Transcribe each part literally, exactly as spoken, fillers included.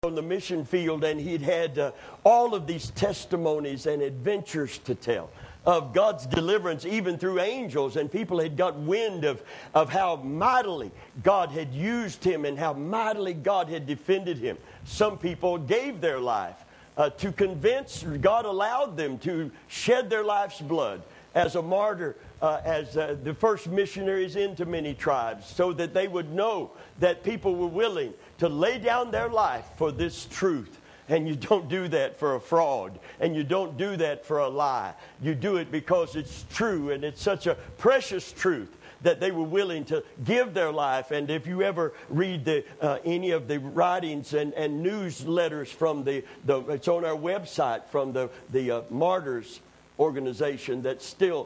on the mission field, and he'd had uh, all of these testimonies and adventures to tell of God's deliverance, even through angels, and people had got wind of, of how mightily God had used him and how mightily God had defended him. Some people gave their life uh, to convince, God allowed them to shed their life's blood as a martyr, uh, as uh, the first missionaries into many tribes, so that they would know that people were willing to lay down their life for this truth. And you don't do that for a fraud, and you don't do that for a lie. You do it because it's true, and it's such a precious truth that they were willing to give their life. And if you ever read the uh, any of the writings and, and newsletters from the, the, it's on our website, from the, the uh, Martyrs organization that's still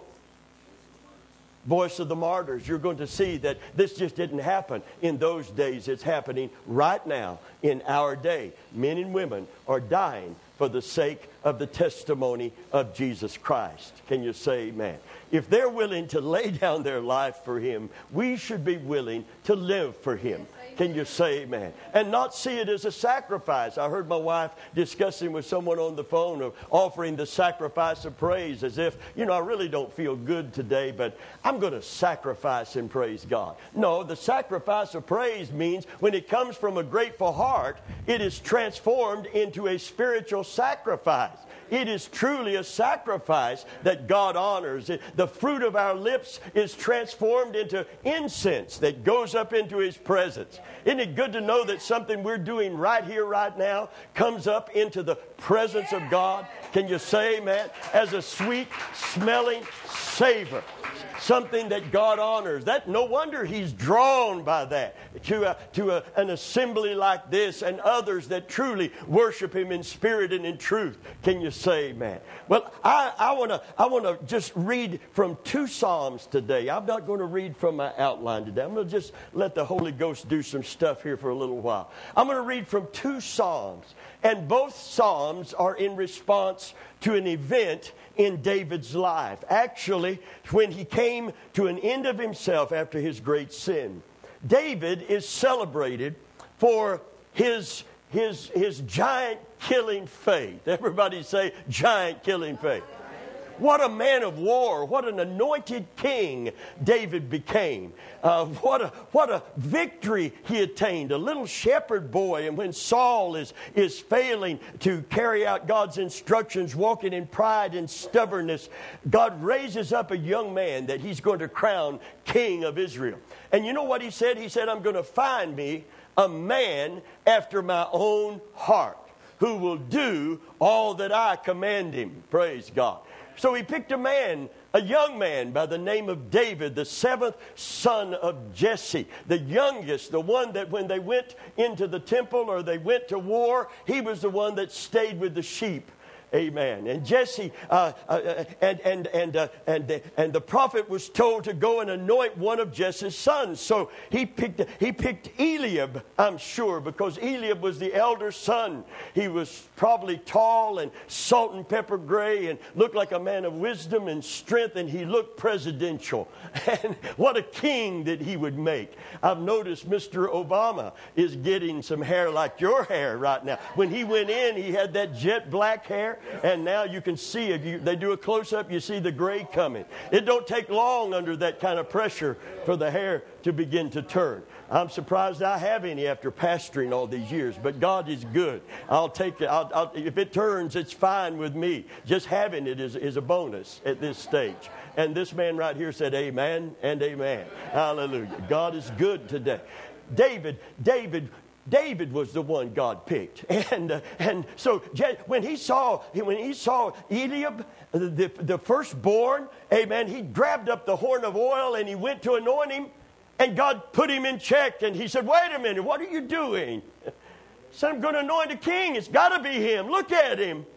Voice of the Martyrs, you're going to see that this just didn't happen in those days. It's happening right now in our day. Men and women are dying for the sake of the testimony of Jesus Christ. Can you say amen? If they're willing to lay down their life for him, we should be willing to live for him. Can you say amen? And not see it as a sacrifice. I heard my wife discussing with someone on the phone of offering the sacrifice of praise, as if, you know, I really don't feel good today, but I'm going to sacrifice and praise God. No, the sacrifice of praise means when it comes from a grateful heart, it is transformed into a spiritual sacrifice. It is truly a sacrifice that God honors. The fruit of our lips is transformed into incense that goes up into his presence. Isn't it good to know that something we're doing right here, right now, comes up into the presence of God? Can you say amen? As a sweet smelling savor. Something that God honors. That no wonder he's drawn by that to a, to a, an assembly like this and others that truly worship him in spirit and in truth. Can you say amen? Well, I, I want to I want to just read from two Psalms today. I'm not going to read from my outline today. I'm going to just let the Holy Ghost do some stuff here for a little while. I'm going to read from two Psalms, and both Psalms are in response to an event in David's life. Actually, when he came to an end of himself after his great sin. David is celebrated for his, his, his giant killing faith. Everybody say giant killing faith. What a man of war. What an anointed king David became. Uh, what a what a victory he attained. A little shepherd boy. And when Saul is, is failing to carry out God's instructions, walking in pride and stubbornness, God raises up a young man that he's going to crown king of Israel. And you know what he said? He said, I'm going to find me a man after my own heart who will do all that I command him. Praise God. So he picked a man, a young man by the name of David, the seventh son of Jesse, the youngest, the one that when they went into the temple or they went to war, he was the one that stayed with the sheep. Amen. And Jesse uh, uh, and and and uh, and the, and the prophet was told to go and anoint one of Jesse's sons. So he picked he picked Eliab, I'm sure, because Eliab was the elder son. He was probably tall and salt and pepper gray and looked like a man of wisdom and strength, and he looked presidential. And what a king that he would make. I've noticed Mister Obama is getting some hair like your hair right now. When he went in, he had that jet black hair. And now you can see, if you, they do a close-up, you see the gray coming. It don't take long under that kind of pressure for the hair to begin to turn. I'm surprised I have any after pastoring all these years, but God is good. I'll take it. I'll, I'll, if it turns, it's fine with me. Just having it is, is a bonus at this stage. And this man right here said amen and amen. Hallelujah. God is good today. David, David... David was the one God picked, and uh, and so when he saw when he saw Eliab, the the firstborn, amen, he grabbed up the horn of oil and he went to anoint him, and God put him in check, and he said, "Wait a minute, what are you doing?" He said, "I'm going to anoint a king. It's got to be him. Look at him."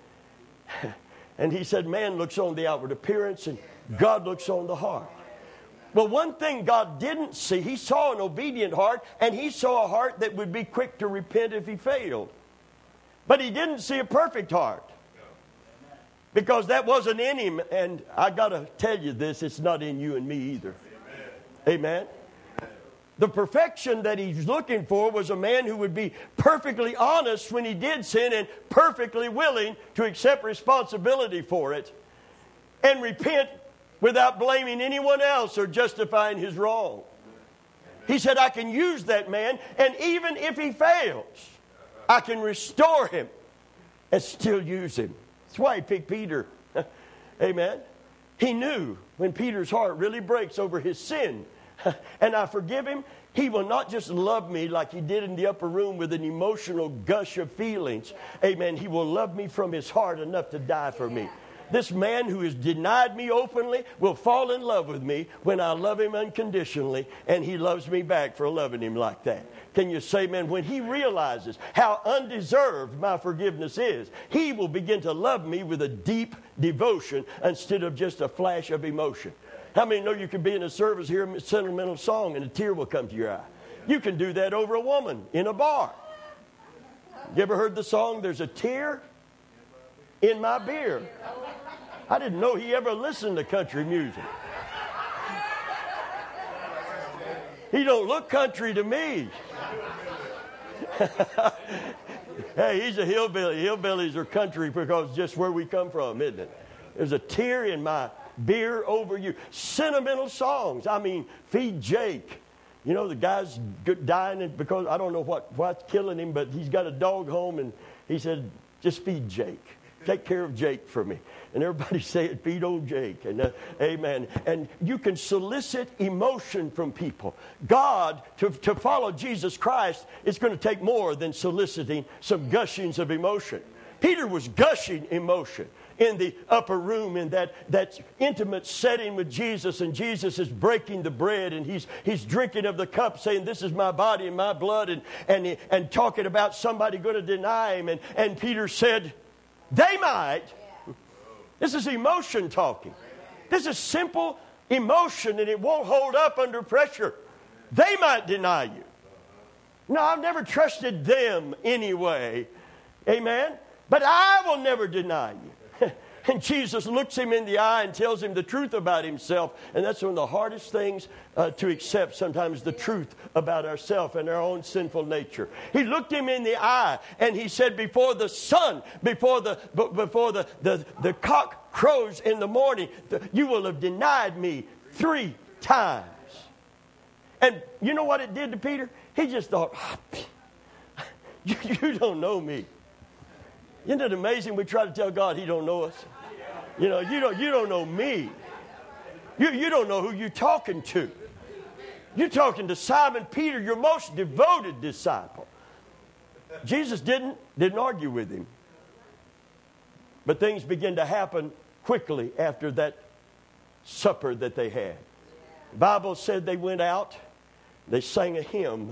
And he said, "Man looks on the outward appearance, and God looks on the heart." Well, one thing God didn't see, he saw an obedient heart, and he saw a heart that would be quick to repent if he failed. But he didn't see a perfect heart, because that wasn't in him. And I got to tell you this, it's not in you and me either. Amen. Amen. The perfection that he's looking for was a man who would be perfectly honest when he did sin and perfectly willing to accept responsibility for it and repent without blaming anyone else or justifying his wrong. He said, I can use that man, and even if he fails, I can restore him and still use him. That's why he picked Peter. Amen. He knew when Peter's heart really breaks over his sin, and I forgive him, he will not just love me like he did in the upper room with an emotional gush of feelings. Amen. He will love me from his heart enough to die for me. This man who has denied me openly will fall in love with me when I love him unconditionally, and he loves me back for loving him like that. Can you say, man, when he realizes how undeserved my forgiveness is, he will begin to love me with a deep devotion instead of just a flash of emotion. How many know you can be in a service, hear a sentimental song, and a tear will come to your eye? You can do that over a woman in a bar. You ever heard the song, There's a Tear in My Beer? I didn't know he ever listened to country music. He don't look country to me. Hey, he's a hillbilly. Hillbillies are country because just where we come from, isn't it? There's a tear in my beer over you. Sentimental songs. I mean, Feed Jake. You know, the guy's dying because I don't know what, what's killing him, but he's got a dog home, and he said, just feed Jake. Take care of Jake for me. And everybody say it, feed old Jake. And uh, amen. And you can solicit emotion from people. God, to, to follow Jesus Christ, is going to take more than soliciting some gushings of emotion. Peter was gushing emotion in the upper room in that, that intimate setting with Jesus, and Jesus is breaking the bread, and he's he's drinking of the cup, saying, this is my body and my blood, and and, and talking about somebody going to deny him. And, and Peter said, they might. This is emotion talking. This is simple emotion, and it won't hold up under pressure. They might deny you. No, I've never trusted them anyway. Amen? But I will never deny you. And Jesus looks him in the eye and tells him the truth about himself. And that's one of the hardest things uh, to accept sometimes, the truth about ourselves and our own sinful nature. He looked him in the eye and he said, before the sun, before the before the, the, the cock crows in the morning, you will have denied me three times. And you know what it did to Peter? He just thought, you, you don't know me. Isn't it amazing we try to tell God he don't know us? You know, you don't, you don't know me. You, you don't know who you're talking to. You're talking to Simon Peter, your most devoted disciple. Jesus didn't, didn't argue with him. But things began to happen quickly after that supper that they had. The Bible said they went out, they sang a hymn,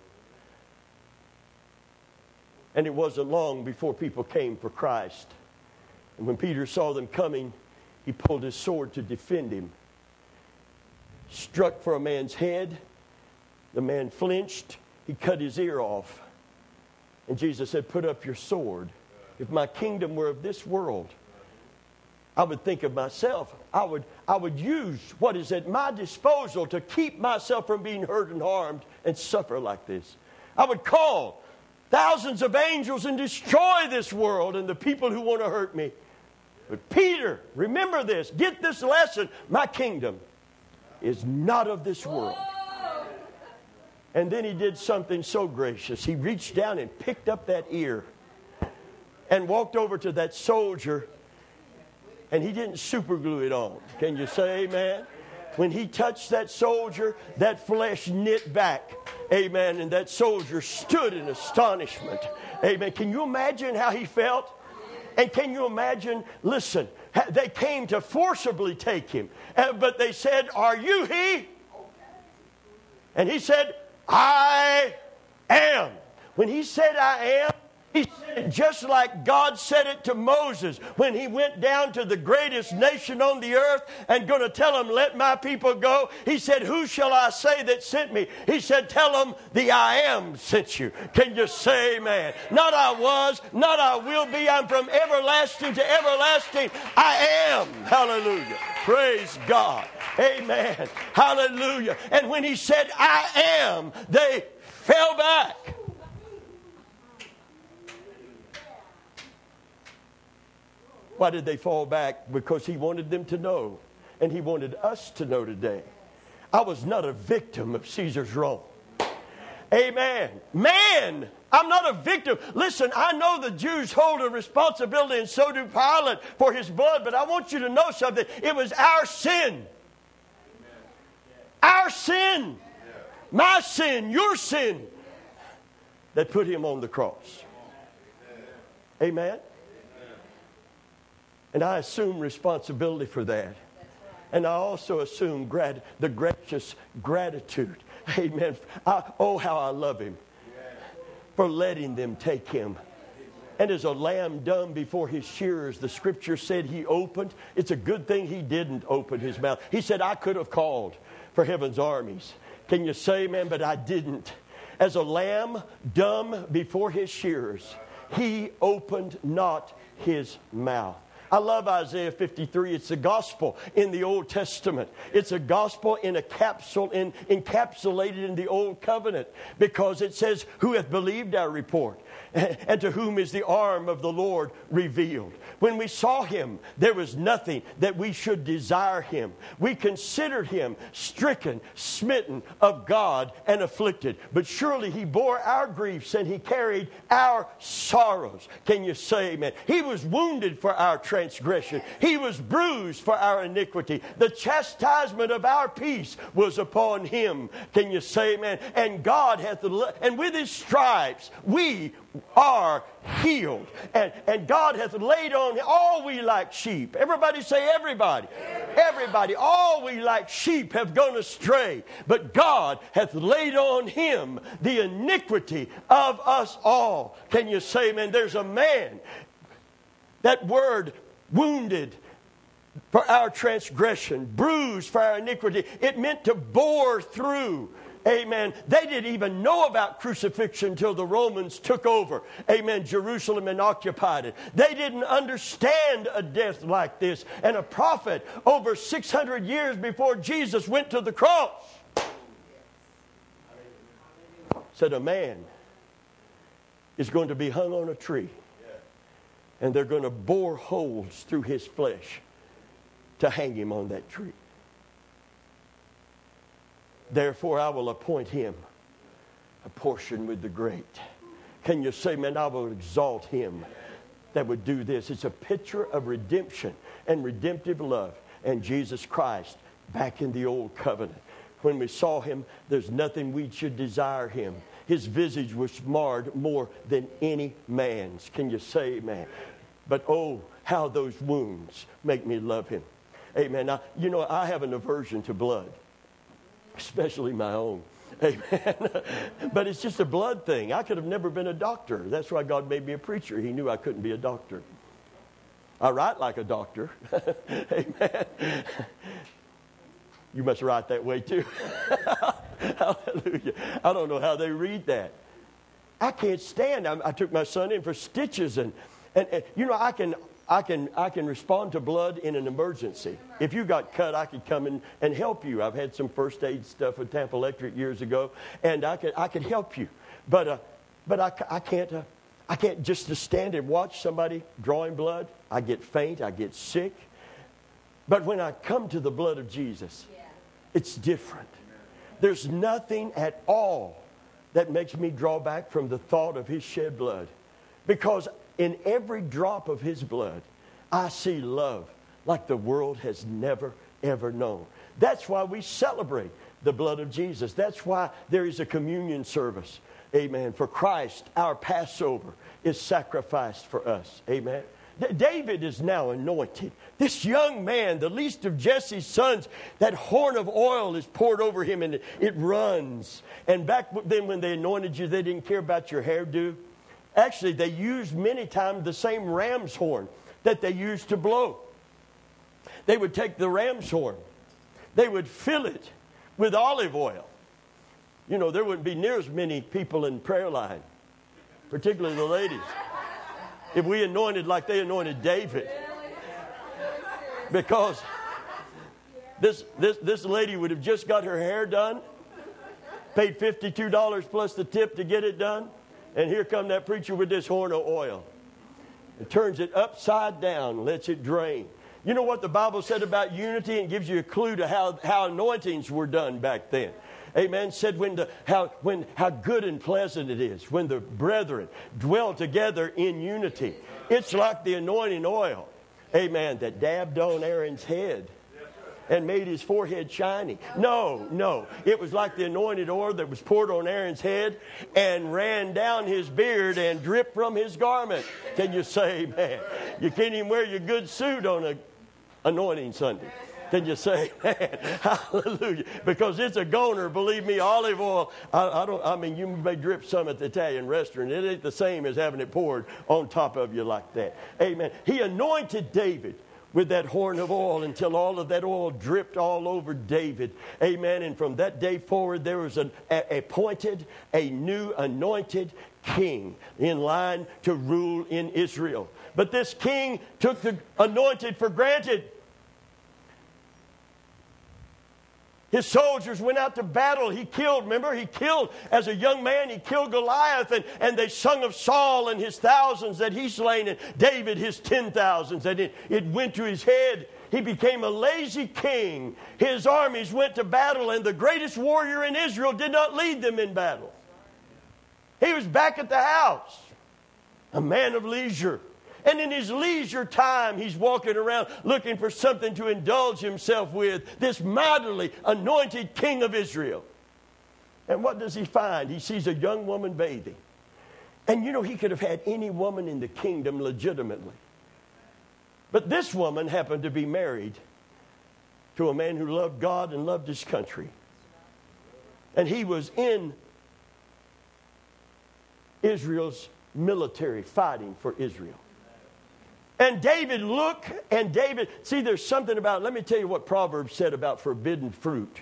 and it wasn't long before people came for Christ. And when Peter saw them coming, he pulled his sword to defend him. Struck for a man's head. The man flinched. He cut his ear off. And Jesus said, put up your sword. If my kingdom were of this world, I would think of myself. I would, I would use what is at my disposal to keep myself from being hurt and harmed and suffer like this. I would call thousands of angels and destroy this world and the people who want to hurt me. But Peter, remember this. Get this lesson. My kingdom is not of this world. And then he did something so gracious. He reached down and picked up that ear and walked over to that soldier, and he didn't super glue it on. Can you say amen? When he touched that soldier, that flesh knit back. Amen. And that soldier stood in astonishment. Amen. Can you imagine how he felt? And can you imagine, listen, they came to forcibly take him. But they said, are you he? And he said, I am. When he said I am, he said it just like God said it to Moses when he went down to the greatest nation on the earth and going to tell him, let my people go. He said, who shall I say that sent me? He said, tell them the I am sent you. Can you say amen? Not I was, not I will be. I'm from everlasting to everlasting. I am. Hallelujah. Praise God. Amen. Hallelujah. And when he said, I am, they fell back. Why did they fall back? Because he wanted them to know. And he wanted us to know today. I was not a victim of Caesar's wrong. Amen. Man, I'm not a victim. Listen, I know the Jews hold a responsibility, and so do Pilate, for his blood. But I want you to know something. It was our sin. Our sin. My sin, your sin, that put him on the cross. Amen. And I assume responsibility for that. And I also assume grat- the gracious gratitude. Amen. I, oh, how I love him for letting them take him. And as a lamb dumb before his shearers, the scripture said he opened. It's a good thing he didn't open his mouth. He said, I could have called for heaven's armies. Can you say, man, but I didn't. As a lamb dumb before his shearers, he opened not his mouth. I love Isaiah fifty-three. It's a gospel in the Old Testament. It's a gospel in a capsule, in, encapsulated in the Old Covenant, because it says, who hath believed our report? And to whom is the arm of the Lord revealed? When we saw him, there was nothing that we should desire him. We considered him stricken, smitten of God, and afflicted. But surely he bore our griefs and he carried our sorrows. Can you say amen? He was wounded for our transgression. He was bruised for our iniquity. The chastisement of our peace was upon him. Can you say amen? And God hath, and with his stripes we are healed. And, and God hath laid on him, all we like sheep. Everybody say everybody. Everybody. Everybody. All we like sheep have gone astray. But God hath laid on him the iniquity of us all. Can you say amen? There's a man. That word wounded for our transgression, bruised for our iniquity. It meant to bore through. Amen. They didn't even know about crucifixion until the Romans took over. Amen. Jerusalem and occupied it. They didn't understand a death like this. And a prophet over six hundred years before Jesus went to the cross said a man is going to be hung on a tree. And they're going to bore holes through his flesh to hang him on that tree. Therefore, I will appoint him a portion with the great. Can you say, man, I will exalt him that would do this. It's a picture of redemption and redemptive love. And Jesus Christ back in the old covenant. When we saw him, there's nothing we should desire him. His visage was marred more than any man's. Can you say amen? But oh, how those wounds make me love him. Amen. Now, you know, I have an aversion to blood. Especially my own. Amen. But it's just a blood thing. I could have never been a doctor. That's why God made me a preacher. He knew I couldn't be a doctor. I write like a doctor. Amen. You must write that way too. Hallelujah. I don't know how they read that. I can't stand. I, I took my son in for stitches and, and, and you know, I can... I can I can respond to blood in an emergency. If you got cut, I could come in and help you. I've had some first aid stuff with Tampa Electric years ago, and I could I could help you. But uh, but I, I can't uh, I can't just to stand and watch somebody drawing blood. I get faint. I get sick. But when I come to the blood of Jesus, it's different. There's nothing at all that makes me draw back from the thought of his shed blood, because in every drop of his blood, I see love like the world has never, ever known. That's why we celebrate the blood of Jesus. That's why there is a communion service. Amen. For Christ, our Passover, is sacrificed for us. Amen. D- David is now anointed. This young man, the least of Jesse's sons, that horn of oil is poured over him and it, it runs. And back then when they anointed you, they didn't care about your hairdo. Actually, they used many times the same ram's horn that they used to blow. They would take the ram's horn. They would fill it with olive oil. You know, there wouldn't be near as many people in prayer line, particularly the ladies, if we anointed like they anointed David. Because This, this, this lady would have just got her hair done, paid fifty-two dollars plus the tip to get it done, and here come that preacher with this horn of oil. It turns it upside down, lets it drain. You know what the Bible said about unity, and gives you a clue to how, how anointings were done back then. Amen. Said when the, how, when, how good and pleasant it is when the brethren dwell together in unity. It's like the anointing oil, amen, that dabbed on Aaron's head and made his forehead shiny. No, no. It was like the anointed oil that was poured on Aaron's head and ran down his beard and dripped from his garment. Can you say amen? You can't even wear your good suit on a anointing Sunday. Can you say, man, hallelujah? Because it's a goner, believe me, olive oil. I, I don't. I mean, you may drip some at the Italian restaurant. It ain't the same as having it poured on top of you like that. Amen. He anointed David with that horn of oil until all of that oil dripped all over David. Amen. And from that day forward, there was an a, appointed, a new anointed king in line to rule in Israel. But this king took the anointed for granted. His soldiers went out to battle. He killed, remember, he killed as a young man, he killed Goliath, and, and they sung of Saul and his thousands that he slain, and David his ten thousands, and it, it went to his head. He became a lazy king. His armies went to battle, and the greatest warrior in Israel did not lead them in battle. He was back at the house, a man of leisure. And in his leisure time, he's walking around looking for something to indulge himself with, this mightily anointed king of Israel. And what does he find? He sees a young woman bathing. And you know, he could have had any woman in the kingdom legitimately. But this woman happened to be married to a man who loved God and loved his country. And he was in Israel's military fighting for Israel. And David looked, and David, see, there's something about, let me tell you what Proverbs said about forbidden fruit.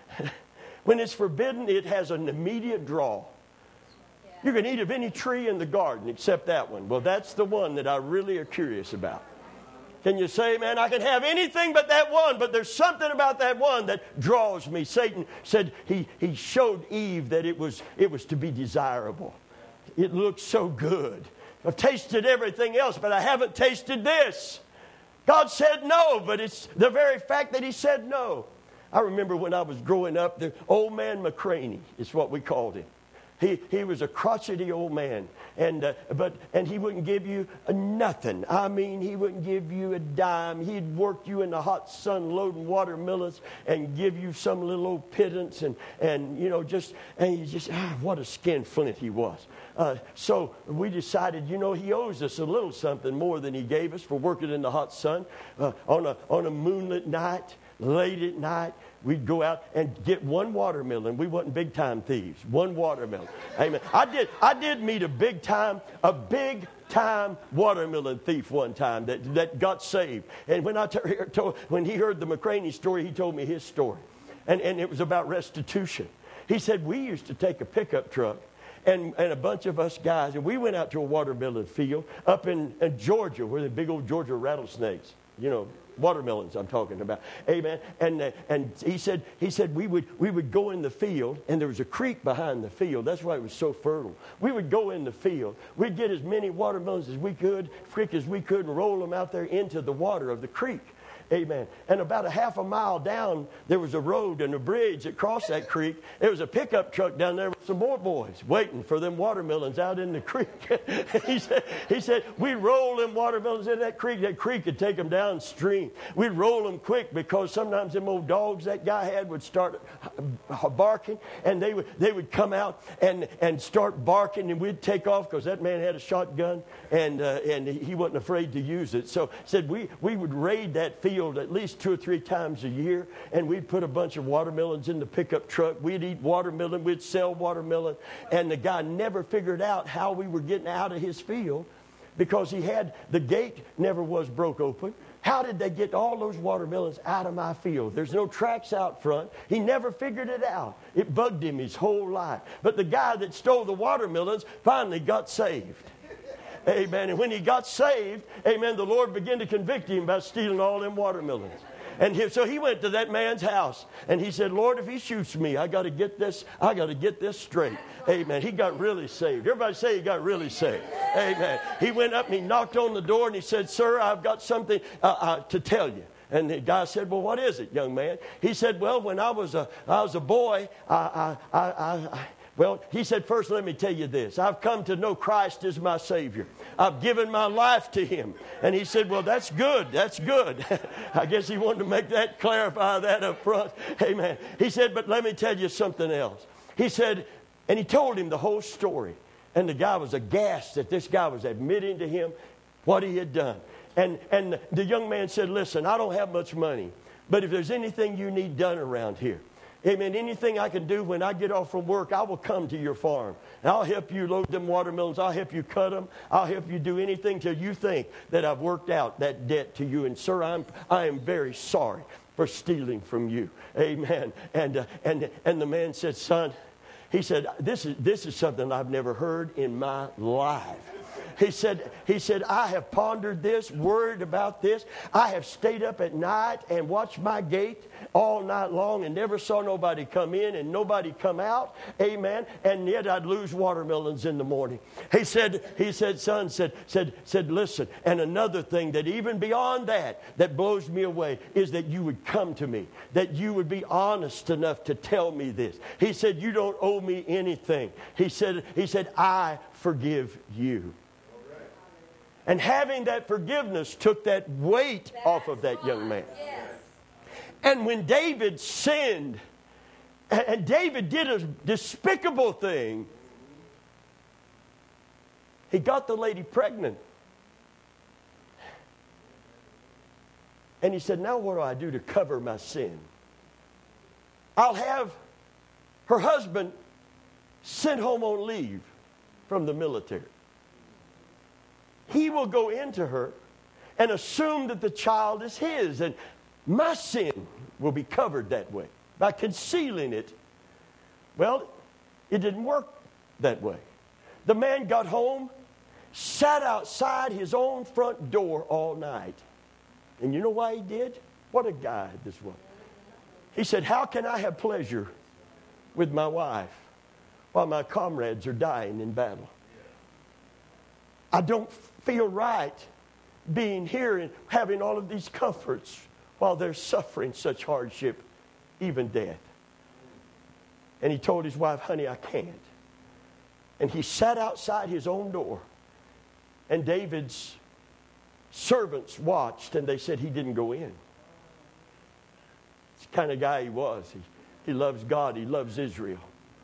When it's forbidden, it has an immediate draw. Yeah. You can eat of any tree in the garden except that one. Well, that's the one that I really are curious about. Can you say, man, I can have anything but that one, but there's something about that one that draws me. Satan said he, he showed Eve that it was, it was to be desirable. It looked so good. I've tasted everything else, but I haven't tasted this. God said no, but it's the very fact that he said no. I remember when I was growing up, the old man McCraney is what we called him. He he was a crotchety old man, and uh, but and he wouldn't give you uh, nothing. I mean, he wouldn't give you a dime. He'd work you in the hot sun loading watermelons and give you some little old pittance, and and you know just and he just ah, what a skinflint he was. Uh, so we decided, you know, he owes us a little something more than he gave us for working in the hot sun uh, on a on a moonlit night, late at night. We'd go out and get one watermelon. We wasn't big time thieves. One watermelon. Amen. I did. I did meet a big time, a big time watermelon thief one time that, that got saved. And when I t- told, when he heard the McCraney story, he told me his story, and and it was about restitution. He said we used to take a pickup truck. And, and a bunch of us guys, and we went out to a watermelon field up in, in Georgia, where the big old Georgia rattlesnakes, you know, watermelons I'm talking about. Amen. And uh, and he said he said we would we would go in the field, and there was a creek behind the field. That's why it was so fertile. We would go in the field. We'd get as many watermelons as we could, quick as we could, and roll them out there into the water of the creek. Amen. And about a half a mile down, there was a road and a bridge that crossed that creek. There was a pickup truck down there with some more boys waiting for them watermelons out in the creek. he said, he said, we'd roll them watermelons in that creek. That creek could take them downstream. We'd roll them quick because sometimes them old dogs that guy had would start barking, and they would they would come out and, and start barking, and we'd take off because that man had a shotgun, and uh, and he wasn't afraid to use it. So said we we would raid that field at least two or three times a year, and we'd put a bunch of watermelons in the pickup truck. We'd eat watermelon, we'd sell watermelon, and the guy never figured out how we were getting out of his field because he had, the gate never was broke open. How did they get all those watermelons out of my field? There's no tracks out front. He never figured it out. It bugged him his whole life. But the guy that stole the watermelons finally got saved. Amen. And when he got saved, amen, the Lord began to convict him about stealing all them watermelons. And he, so he went to that man's house, and he said, Lord, if he shoots me, I got to get this, I got to get this straight. Amen. He got really saved. Everybody say he got really saved. Amen. He went up and he knocked on the door and he said, sir, I've got something uh, uh, to tell you. And the guy said, well, what is it, young man? He said, well, when I was a, I was a boy, I, I, I, I Well, he said, first, let me tell you this. I've come to know Christ as my Savior. I've given my life to Him. And he said, well, that's good. That's good. I guess he wanted to make that, clarify that up front. Amen. He said, but let me tell you something else. He said, and he told him the whole story. And the guy was aghast that this guy was admitting to him what he had done. And, and the young man said, listen, I don't have much money, but if there's anything you need done around here, amen, anything I can do when I get off from work, I will come to your farm. And I'll help you load them watermelons. I'll help you cut them. I'll help you do anything till you think that I've worked out that debt to you. And sir, I'm, I am very sorry for stealing from you. Amen. And, uh, and, and the man said, son, he said, this is, this is something I've never heard in my life. He said, he said, I have pondered this, worried about this. I have stayed up at night and watched my gate all night long and never saw nobody come in and nobody come out. Amen. And yet I'd lose watermelons in the morning. He said, he said, son, said, said, said, listen. And another thing that even beyond that, that blows me away is that you would come to me, that you would be honest enough to tell me this. He said, you don't owe me anything. He said, he said, I forgive you. And having that forgiveness took that weight off of that young man. And when David sinned, and David did a despicable thing, he got the lady pregnant. And he said, now what do I do to cover my sin? I'll have her husband sent home on leave from the military. He will go into her and assume that the child is his. And my sin will be covered that way by concealing it. Well, it didn't work that way. The man got home, sat outside his own front door all night. And you know why he did? What a guy this was. He said, how can I have pleasure with my wife while my comrades are dying in battle? I don't feel right being here and having all of these comforts while they're suffering such hardship, even death. And he told his wife, honey, I can't. And he sat outside his own door. And David's servants watched, and they said he didn't go in. It's the kind of guy he was. He, he loves God. He loves Israel.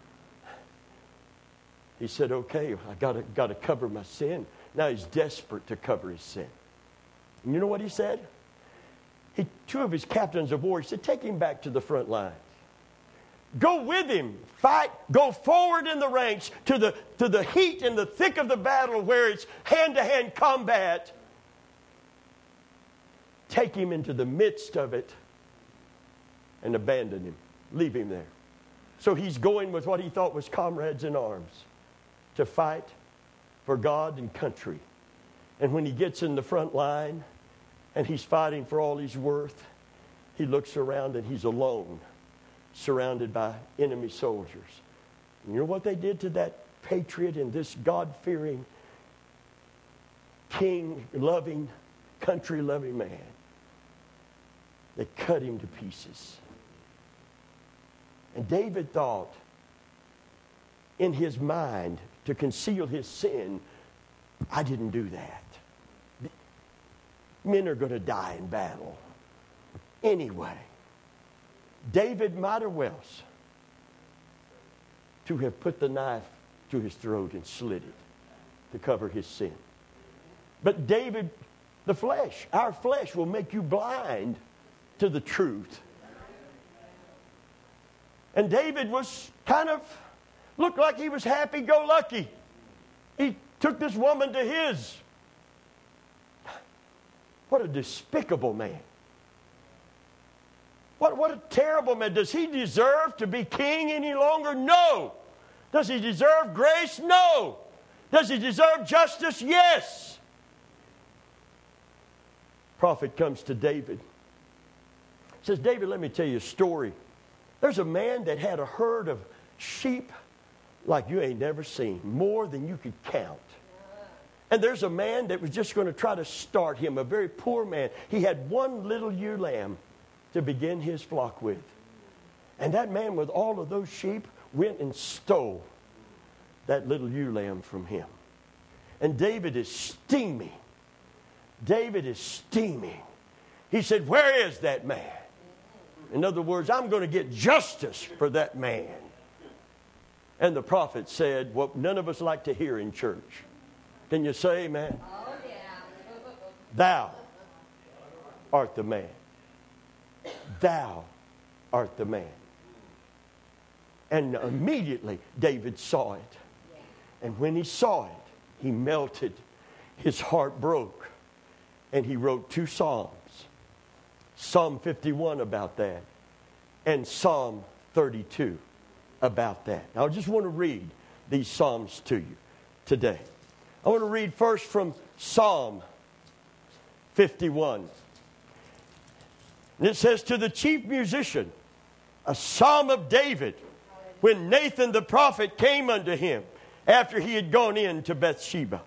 He said, okay, I gotta, gotta cover my sin. Now he's desperate to cover his sin. And you know what he said? He, two of his captains of war, he said, take him back to the front lines. Go with him. Fight. Go forward in the ranks to the, to the heat and the thick of the battle where it's hand-to-hand combat. Take him into the midst of it and abandon him. Leave him there. So he's going with what he thought was comrades in arms to fight for God and country. And when he gets in the front line and he's fighting for all he's worth, he looks around and he's alone, surrounded by enemy soldiers. And you know what they did to that patriot and this God-fearing, king-loving, country-loving man? They cut him to pieces. And David thought in his mind, to conceal his sin, I didn't do that. Men are going to die in battle. Anyway, David might have well to have put the knife to his throat and slit it to cover his sin. But David, the flesh, our flesh will make you blind to the truth. And David was kind of looked like he was happy-go-lucky. He took this woman to his. What a despicable man. What, what a terrible man. Does he deserve to be king any longer? No. Does he deserve grace? No. Does he deserve justice? Yes. Prophet comes to David says, David, let me tell you a story. There's a man that had a herd of sheep like you ain't never seen, more than you could count. And there's a man that was just going to try to start him, a very poor man. He had one little ewe lamb to begin his flock with. And that man with all of those sheep went and stole that little ewe lamb from him. And David is steaming. David is steaming. He said, where is that man? In other words, I'm going to get justice for that man. And the prophet said what none of us like to hear in church. Can you say amen? Oh, yeah. Thou art the man. Thou art the man. And immediately David saw it. And when he saw it, he melted. His heart broke. And he wrote two psalms. Psalm fifty-one about that. And Psalm thirty-two about that. Now I just want to read these psalms to you today. I want to read first from Psalm fifty-one. And it says, to the chief musician, a psalm of David, when Nathan the prophet came unto him after he had gone in to Bathsheba.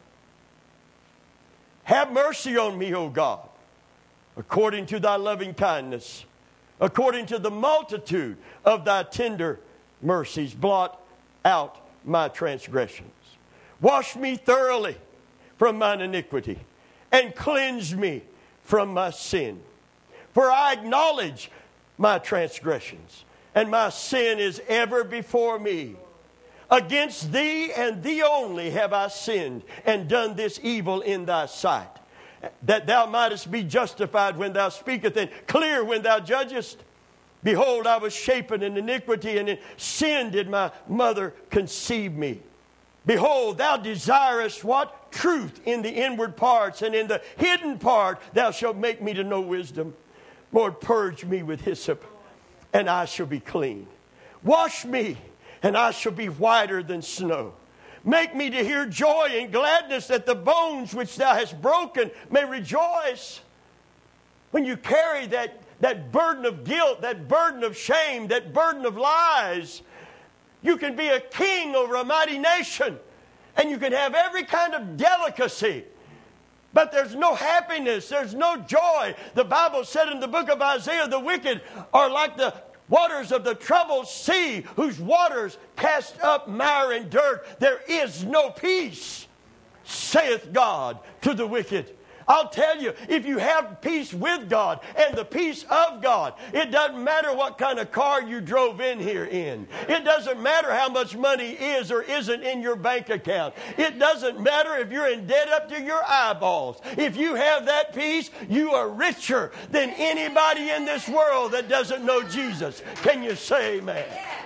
Have mercy on me, O God, according to thy loving kindness, according to the multitude of thy tender mercies, blot out my transgressions. Wash me thoroughly from mine iniquity, and cleanse me from my sin. For I acknowledge my transgressions, and my sin is ever before me. Against thee and thee only have I sinned, and done this evil in thy sight, that thou mightest be justified when thou speakest, and clear when thou judgest. Behold, I was shapen in iniquity, and in sin did my mother conceive me. Behold, thou desirest what? Truth in the inward parts, and in the hidden part thou shalt make me to know wisdom. Lord, purge me with hyssop, and I shall be clean. Wash me, and I shall be whiter than snow. Make me to hear joy and gladness, that the bones which thou hast broken may rejoice. When you carry that, that burden of guilt, that burden of shame, that burden of lies, you can be a king over a mighty nation, and you can have every kind of delicacy. But there's no happiness. There's no joy. The Bible said in the book of Isaiah, the wicked are like the waters of the troubled sea, whose waters cast up mire and dirt. There is no peace, saith God to the wicked. I'll tell you, if you have peace with God and the peace of God, it doesn't matter what kind of car you drove in here in. It doesn't matter how much money is or isn't in your bank account. It doesn't matter if you're in debt up to your eyeballs. If you have that peace, you are richer than anybody in this world that doesn't know Jesus. Can you say amen?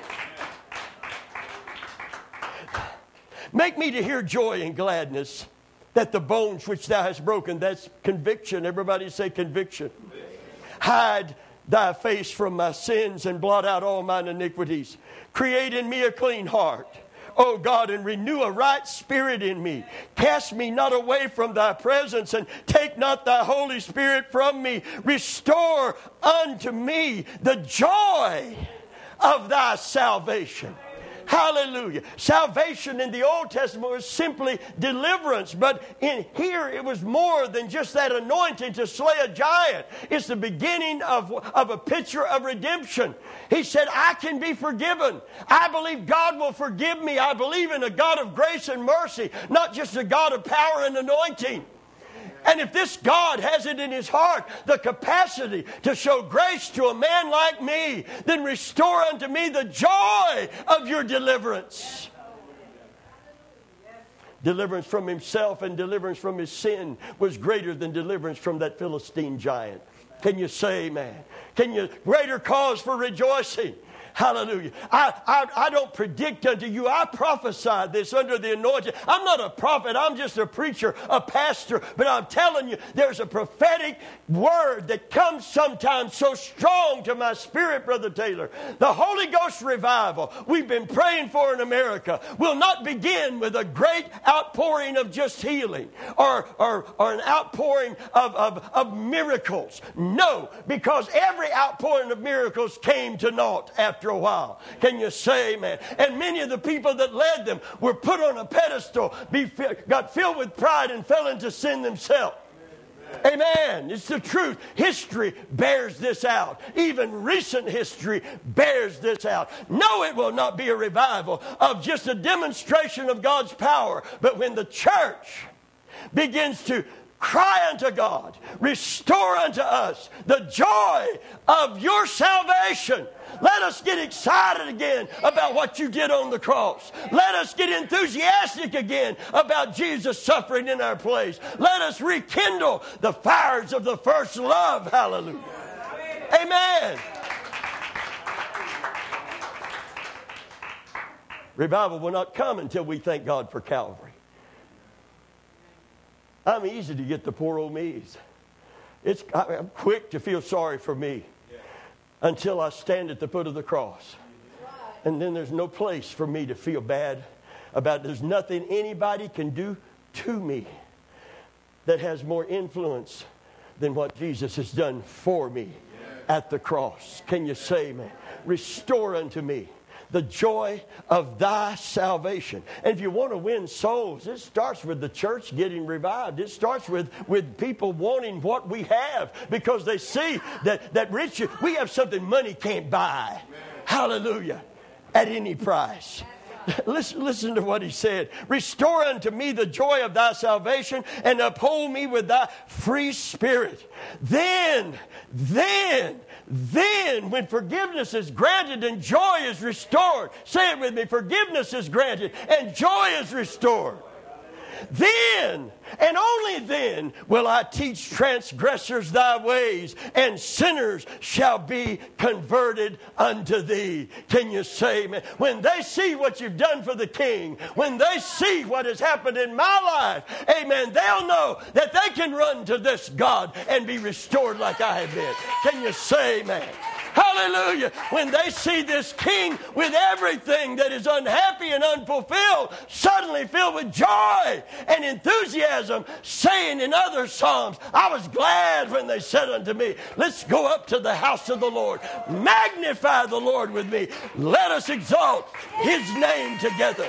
Make me to hear joy and gladness, that the bones which thou hast broken, that's conviction. Everybody say conviction. Conviction. Hide thy face from my sins, and blot out all mine iniquities. Create in me a clean heart, O God, and renew a right spirit in me. Cast me not away from thy presence, and take not thy Holy Spirit from me. Restore unto me the joy of thy salvation. Hallelujah. Salvation in the Old Testament was simply deliverance, but in here it was more than just that anointing to slay a giant. It's the beginning of, of a picture of redemption. He said, I can be forgiven. I believe God will forgive me. I believe in a God of grace and mercy, not just a God of power and anointing. And if this God has it in his heart, the capacity to show grace to a man like me, then restore unto me the joy of your deliverance. Deliverance from himself and deliverance from his sin was greater than deliverance from that Philistine giant. Can you say amen? Can you, greater cause for rejoicing? Hallelujah. I, I, I don't predict unto you. I prophesy this under the anointing. I'm not a prophet. I'm just a preacher, a pastor. But I'm telling you, there's a prophetic word that comes sometimes so strong to my spirit, Brother Taylor. The Holy Ghost revival we've been praying for in America will not begin with a great outpouring of just healing or, or, or an outpouring of, of, of miracles. No, because every outpouring of miracles came to naught after a while. Can you say amen? And many of the people that led them were put on a pedestal, be, got filled with pride and fell into sin themselves. Amen. It's the truth. History bears this out. Even recent history bears this out. No, it will not be a revival of just a demonstration of God's power. But when the church begins to cry unto God, restore unto us the joy of your salvation. Let us get excited again about what you did on the cross. Let us get enthusiastic again about Jesus suffering in our place. Let us rekindle the fires of the first love. Hallelujah. Amen. Revival will not come until we thank God for Calvary. I'm easy to get the poor old me's. It's, I'm quick to feel sorry for me until I stand at the foot of the cross. And then there's no place for me to feel bad about it. There's nothing anybody can do to me that has more influence than what Jesus has done for me at the cross. Can you say, man? Restore unto me the joy of thy salvation. And if you want to win souls, it starts with the church getting revived. It starts with, with people wanting what we have because they see that, that rich, we have something money can't buy. Amen. Hallelujah. At any price. Listen, listen to what he said. Restore unto me the joy of thy salvation and uphold me with thy free spirit. Then, then, then when forgiveness is granted and joy is restored. Say it with me. Forgiveness is granted and joy is restored. Then, and only then, will I teach transgressors thy ways, and sinners shall be converted unto thee. Can you say, man? When they see what you've done for the King, when they see what has happened in my life, amen, they'll know that they can run to this God and be restored like I have been. Can you say, man? Hallelujah. When they see this King with everything that is unhappy and unfulfilled, suddenly filled with joy and enthusiasm, saying in other Psalms, I was glad when they said unto me, let's go up to the house of the Lord. Magnify the Lord with me. Let us exalt his name together.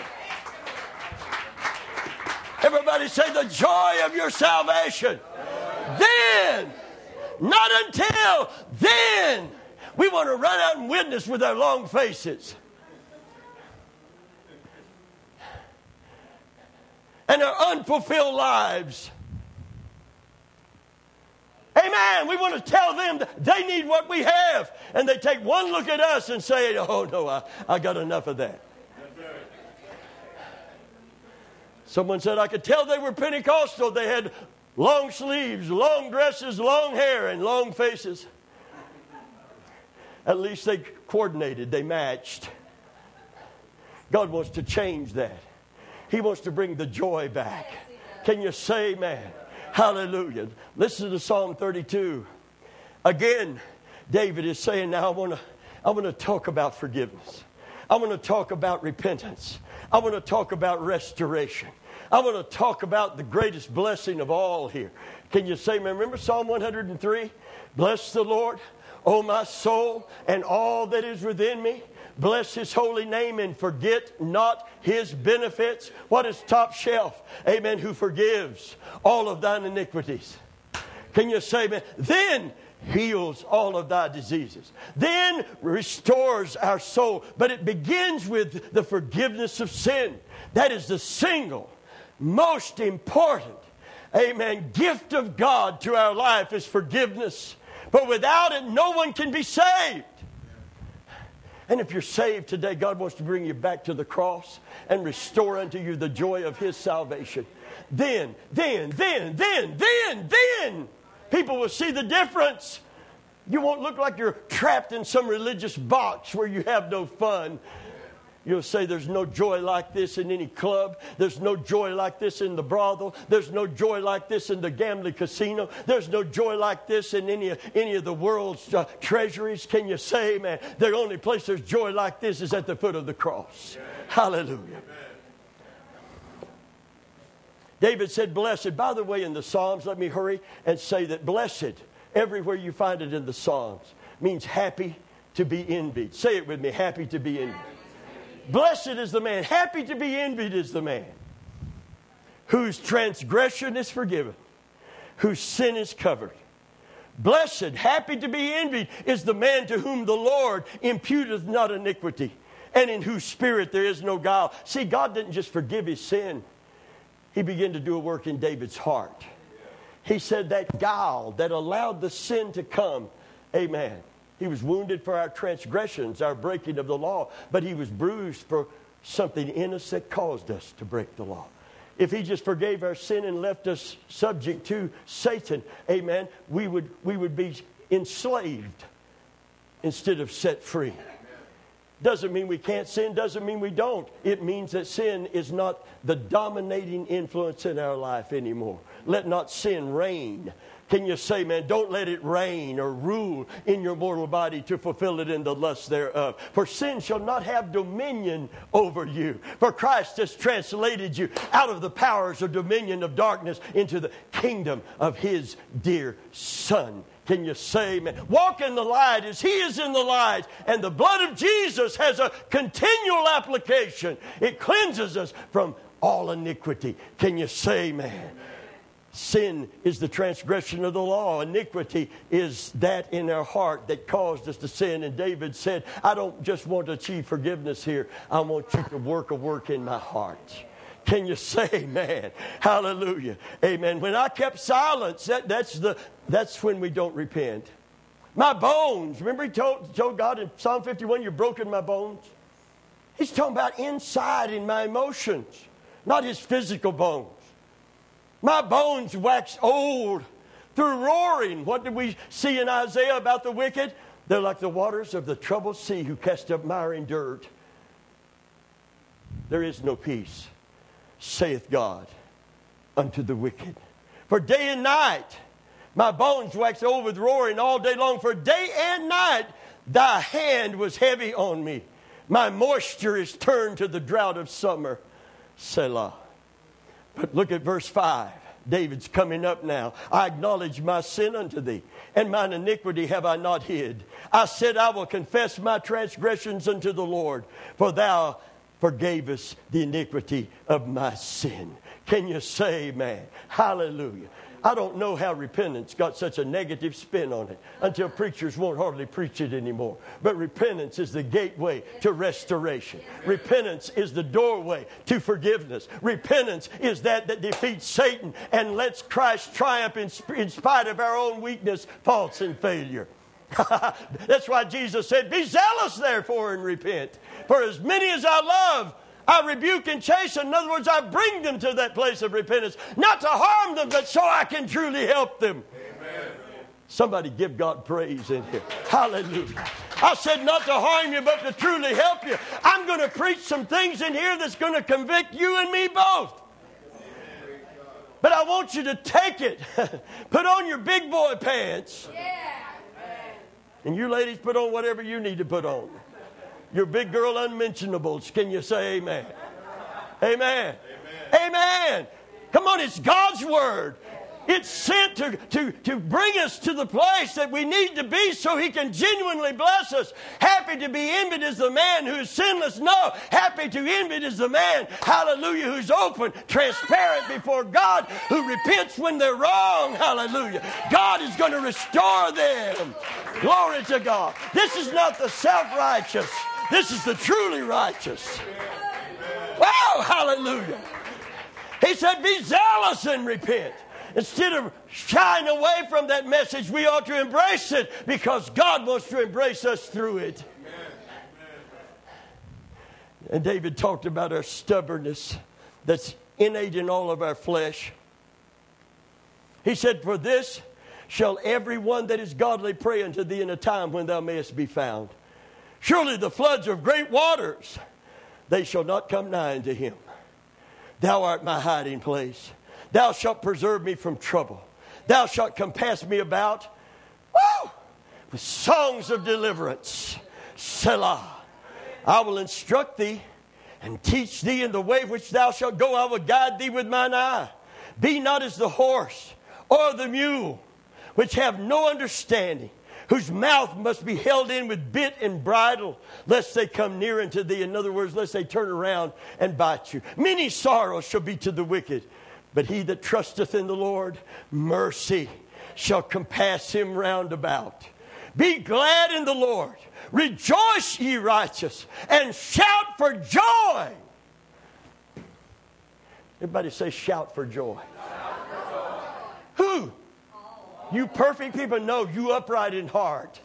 Everybody say the joy of your salvation. Then, not until then, we want to run out and witness with our long faces. And our unfulfilled lives. Amen. We want to tell them that they need what we have. And they take one look at us and say, oh, no, I, I got enough of that. Someone said, I could tell they were Pentecostal. They had long sleeves, long dresses, long hair, and long faces. At least they coordinated, they matched. God wants to change that. He wants to bring the joy back. Can you say amen? Hallelujah. Listen to Psalm thirty-two. Again, David is saying, now I want to I want to talk about forgiveness. I want to talk about repentance. I want to talk about restoration. I want to talk about the greatest blessing of all here. Can you say, man, remember Psalm one hundred three? Bless the Lord, O my soul, and all that is within me. Bless his holy name and forget not his benefits. What is top shelf? Amen. Who forgives all of thine iniquities. Can you say, man? Then heals all of thy diseases. Then restores our soul. But it begins with the forgiveness of sin. That is the single most important, amen, gift of God to our life is forgiveness. But without it, no one can be saved. And if you're saved today, God wants to bring you back to the cross and restore unto you the joy of his salvation. Then, then, then, then, then, then, people will see the difference. You won't look like you're trapped in some religious box where you have no fun. You'll say there's no joy like this in any club. There's no joy like this in the brothel. There's no joy like this in the gambling casino. There's no joy like this in any, any of the world's uh, treasuries. Can you say, man, the only place there's joy like this is at the foot of the cross. Amen. Hallelujah. Amen. David said, blessed. By the way, in the Psalms, let me hurry and say that blessed, everywhere you find it in the Psalms, means happy to be envied. Say it with me, happy to be envied. Blessed is the man, happy to be envied is the man, whose transgression is forgiven, whose sin is covered. Blessed, happy to be envied is the man to whom the Lord imputeth not iniquity, and in whose spirit there is no guile. See, God didn't just forgive his sin. He began to do a work in David's heart. He said that guile that allowed the sin to come, amen. He was wounded for our transgressions, our breaking of the law, but he was bruised for something in us that caused us to break the law. If he just forgave our sin and left us subject to Satan, amen, we would, we would be enslaved instead of set free. Doesn't mean we can't sin, doesn't mean we don't. It means that sin is not the dominating influence in our life anymore. Let not sin reign. Can you say, man, don't let it reign or rule in your mortal body to fulfill it in the lust thereof. For sin shall not have dominion over you. For Christ has translated you out of the powers of dominion of darkness into the kingdom of his dear Son. Can you say, man, walk in the light as he is in the light. And the blood of Jesus has a continual application. It cleanses us from all iniquity. Can you say, man? Sin is the transgression of the law. Iniquity is that in our heart that caused us to sin. And David said, I don't just want to achieve forgiveness here. I want you to work a work in my heart. Can you say amen? Hallelujah. Amen. When I kept silence, that, that's, the, that's when we don't repent. My bones. Remember he told, told God in Psalm fifty-one, you've broken my bones? He's talking about inside in my emotions, not his physical bones. My bones wax old through roaring. What did we see in Isaiah about the wicked? They're like the waters of the troubled sea who cast up mire and dirt. There is no peace, saith God, unto the wicked. For day and night my bones wax old with roaring all day long. For day and night thy hand was heavy on me. My moisture is turned to the drought of summer. Selah. But look at verse five. David's coming up now. I acknowledge my sin unto thee, and mine iniquity have I not hid. I said, I will confess my transgressions unto the Lord, for thou forgavest the iniquity of my sin. Can you say amen? Hallelujah. I don't know how repentance got such a negative spin on it until preachers won't hardly preach it anymore. But repentance is the gateway to restoration. Repentance is the doorway to forgiveness. Repentance is that that defeats Satan and lets Christ triumph in, in spite of our own weakness, faults, and failure. That's why Jesus said, be zealous therefore and repent. For as many as I love, I rebuke and chasten. In other words, I bring them to that place of repentance. Not to harm them, but so I can truly help them. Amen. Somebody give God praise in here. Hallelujah. I said not to harm you, but to truly help you. I'm going to preach some things in here that's going to convict you and me both. But I want you to take it. Put on your big boy pants. And you ladies put on whatever you need to put on. Your big girl unmentionables. Can you say amen? Amen. Amen. Amen. Come on, it's God's word. It's sent to, to, to bring us to the place that we need to be so he can genuinely bless us. Happy to be envied is the man who is sinless. No, happy to envy is the man, hallelujah, who's open, transparent before God, who repents when they're wrong. Hallelujah. God is going to restore them. Glory to God. This is not the self-righteous. This is the truly righteous. Wow, hallelujah. He said, be zealous and repent. Instead of shying away from that message, we ought to embrace it because God wants to embrace us through it. And David talked about our stubbornness that's innate in all of our flesh. He said, for this shall every one that is godly pray unto thee in a time when thou mayest be found. Surely the floods of great waters, they shall not come nigh unto him. Thou art my hiding place. Thou shalt preserve me from trouble. Thou shalt compass me about, woo, with songs of deliverance. Selah. I will instruct thee and teach thee in the way which thou shalt go. I will guide thee with mine eye. Be not as the horse or the mule, which have no understanding, whose mouth must be held in with bit and bridle, lest they come near unto thee. In other words, lest they turn around and bite you. Many sorrows shall be to the wicked, but he that trusteth in the Lord, mercy shall compass him round about. Be glad in the Lord. Rejoice, ye righteous, and shout for joy. Everybody say, shout for joy. Shout for joy. Who? You perfect people? No, you upright in heart.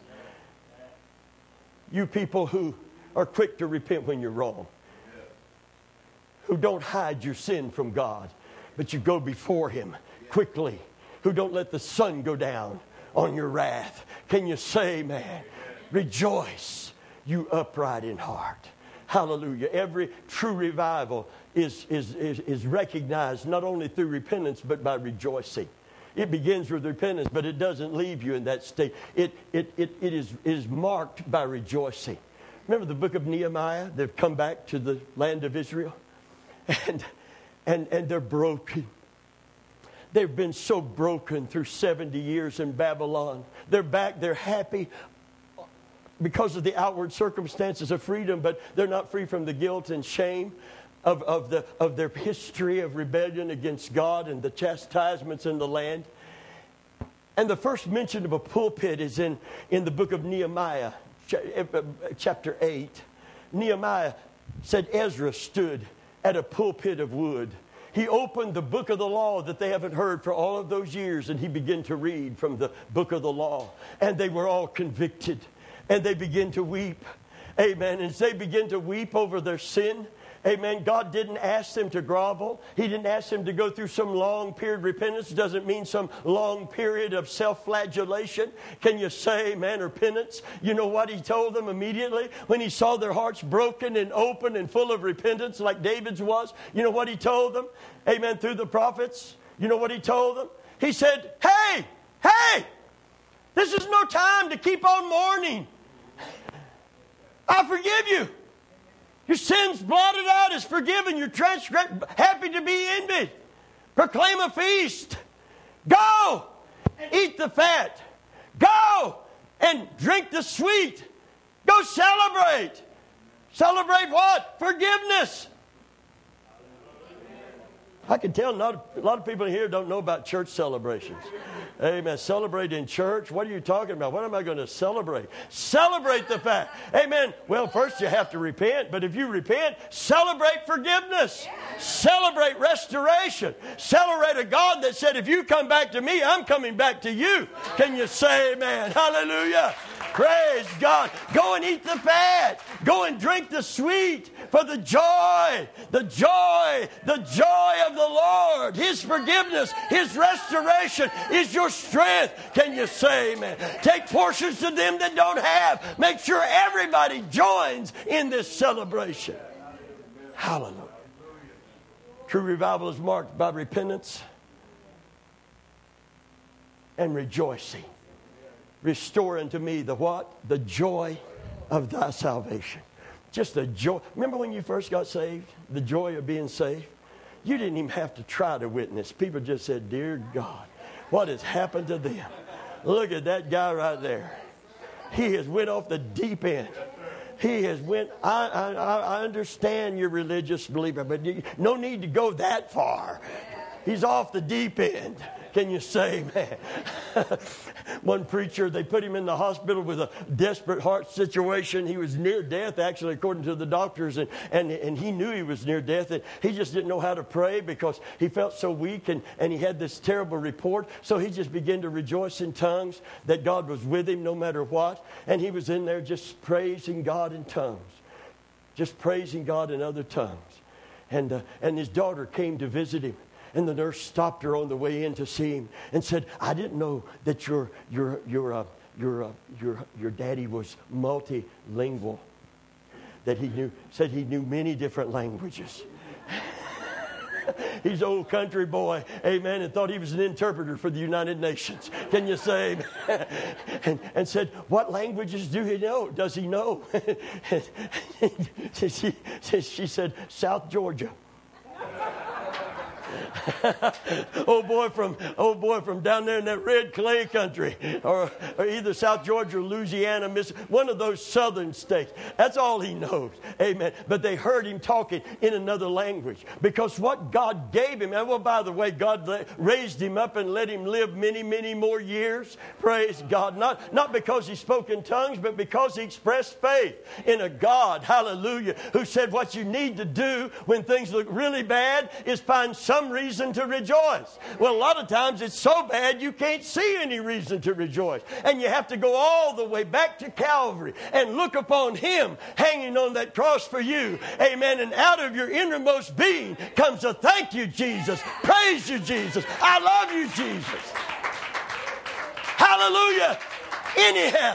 You people who are quick to repent when you're wrong. Who don't hide your sin from God, but you go before Him quickly. Who don't let the sun go down on your wrath. Can you say, man, rejoice, you upright in heart. Hallelujah. Every true revival is, is, is, is recognized not only through repentance, but by rejoicing. It begins with repentance, but it doesn't leave you in that state. It, it, it, it, is, it is marked by rejoicing. Remember the book of Nehemiah? They've come back to the land of Israel. And, and, and they're broken. They've been so broken through seventy years in Babylon. They're back. They're happy because of the outward circumstances of freedom, but they're not free from the guilt and shame of, of, the, of their history of rebellion against God and the chastisements in the land. And the first mention of a pulpit is in, in the book of Nehemiah, chapter eight. Nehemiah said Ezra stood at a pulpit of wood. He opened the book of the law that they haven't heard for all of those years, and he began to read from the book of the law. And they were all convicted, and they began to weep. Amen. And as they began to weep over their sin, amen, God didn't ask them to grovel. He didn't ask them to go through some long period. Repentance doesn't mean some long period of self-flagellation. Can you say, amen, or penance? You know what He told them immediately when He saw their hearts broken and open and full of repentance like David's was? You know what He told them? Amen, through the prophets. You know what He told them? He said, hey, hey, this is no time to keep on mourning. I forgive you. Your sins blotted out is forgiven. Your transgression, happy to be in me. Proclaim a feast. Go and eat the fat. Go and drink the sweet. Go celebrate. Celebrate what? Forgiveness. I can tell not a lot of people here don't know about church celebrations. Amen. Celebrate in church? What are you talking about? What am I going to celebrate? Celebrate the fact. Amen. Well, first you have to repent, but if you repent, celebrate forgiveness. Celebrate restoration. Celebrate a God that said, if you come back to me, I'm coming back to you. Can you say amen? Hallelujah. Praise God. Go and eat the fat. Go and drink the sweet. For the joy, the joy, the joy of the Lord, His forgiveness, His restoration is your strength. Can you say amen? Take portions to them that don't have. Make sure everybody joins in this celebration. Hallelujah. True revival is marked by repentance and rejoicing. Restore unto me the what? The joy of thy salvation. Just the joy. Remember when you first got saved? The joy of being saved? You didn't even have to try to witness. People just said, dear God, what has happened to them? Look at that guy right there. He has went off the deep end. He has went, I, I, I understand your religious believer, but you, no need to go that far. He's off the deep end. Can you say, man? One preacher, they put him in the hospital with a desperate heart situation. He was near death, actually, according to the doctors, and, and, and he knew he was near death. And he just didn't know how to pray because he felt so weak, and, and he had this terrible report. So he just began to rejoice in tongues that God was with him no matter what. And he was in there just praising God in tongues, just praising God in other tongues. And, uh, and his daughter came to visit him. And the nurse stopped her on the way in to see him and said, I didn't know that your, your, your, uh, your, uh, your, your daddy was multilingual. That he knew, said he knew many different languages. He's an old country boy, amen, and thought he was an interpreter for the United Nations. Can you say amen? and, and said, what languages do he know? Does he know? she, she said, South Georgia. old boy from old boy from down there in that red clay country, or, or either South Georgia or Louisiana, Miss, one of those southern states. That's all he knows. Amen. But they heard him talking in another language because what God gave him. And well, by the way, God raised him up and let him live many, many more years. Praise God. Not not because he spoke in tongues, but because he expressed faith in a God. Hallelujah. Who said what you need to do when things look really bad is find some reason to rejoice. Well, a lot of times it's so bad you can't see any reason to rejoice. And you have to go all the way back to Calvary and look upon him hanging on that cross for you. Amen. And out of your innermost being comes a thank you, Jesus. Praise you, Jesus. I love you, Jesus. Hallelujah. Anyhow,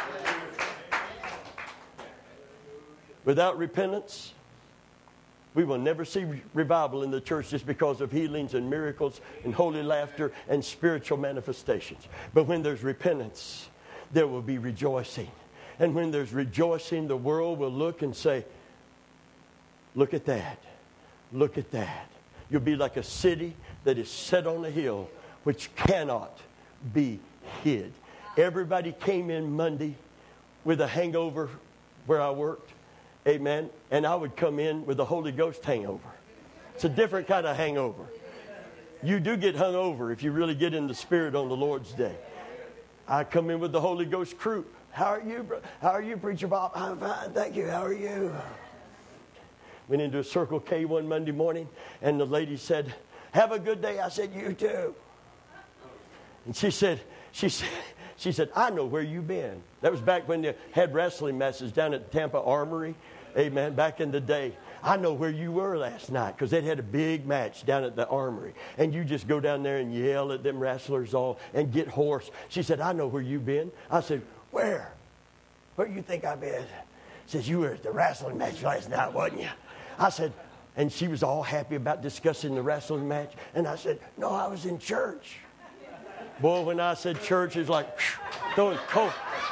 without repentance, we will never see revival in the church just because of healings and miracles and holy laughter and spiritual manifestations. But when there's repentance, there will be rejoicing. And when there's rejoicing, the world will look and say, look at that. Look at that. You'll be like a city that is set on a hill which cannot be hid. Everybody came in Monday with a hangover where I worked. Amen. And I would come in with a Holy Ghost hangover. It's a different kind of hangover. You do get hung over if you really get in the Spirit on the Lord's day. I come in with the Holy Ghost crew. How are you, bro? How are you, Preacher Bob? I'm fine, thank you. How are you? Went into a Circle K one Monday morning, and the lady said, have a good day. I said, you too. And she said, she said, she said, I know where you've been. That was back when they had wrestling matches down at Tampa Armory. Amen. Back in the day. I know where you were last night because they had a big match down at the Armory. And you just go down there and yell at them wrestlers all and get hoarse. She said, I know where you've been. I said, where? Where do you think I've been? She says, you were at the wrestling match last night, wasn't you? I said, and she was all happy about discussing the wrestling match. And I said, no, I was in church. Boy, when I said church, it's like throwing cold.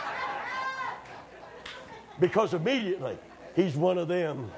Because immediately, he's one of them.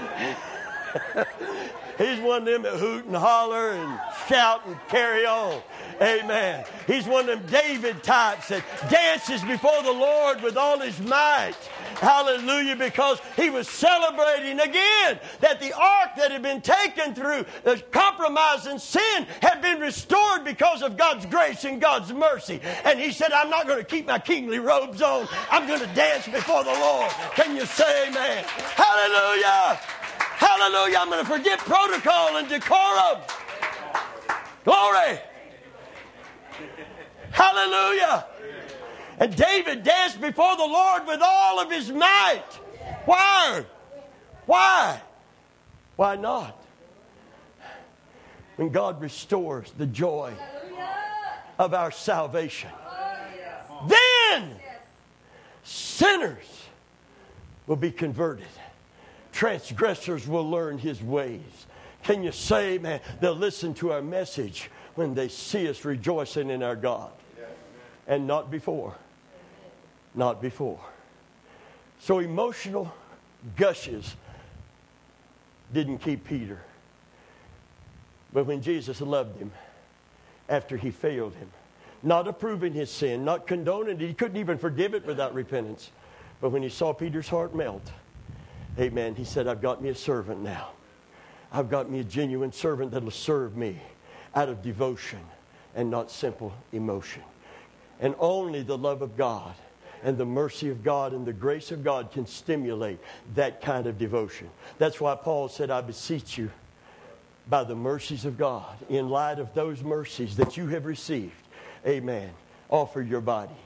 He's one of them that hoot and holler and shout and carry on. Amen. He's one of them David types that dances before the Lord with all his might. Hallelujah, because he was celebrating again that the ark that had been taken through the compromise and sin had been restored because of God's grace and God's mercy. And he said, I'm not going to keep my kingly robes on. I'm going to dance before the Lord. Can you say amen? Hallelujah. Hallelujah. I'm going to forget protocol and decorum. Glory. Hallelujah. And David danced before the Lord with all of his might. Why? Why? Why not? When God restores the joy of our salvation, then sinners will be converted. Transgressors will learn his ways. Can you say, man, they'll listen to our message when they see us rejoicing in our God. And not before. Not before. So emotional gushes didn't keep Peter. But when Jesus loved him after he failed him, not approving his sin, not condoning it, he couldn't even forgive it without repentance. But when he saw Peter's heart melt, amen, he said, I've got me a servant now. I've got me a genuine servant that'll serve me out of devotion and not simple emotion. And only the love of God and the mercy of God and the grace of God can stimulate that kind of devotion. That's why Paul said, I beseech you by the mercies of God, in light of those mercies that you have received, amen, offer your body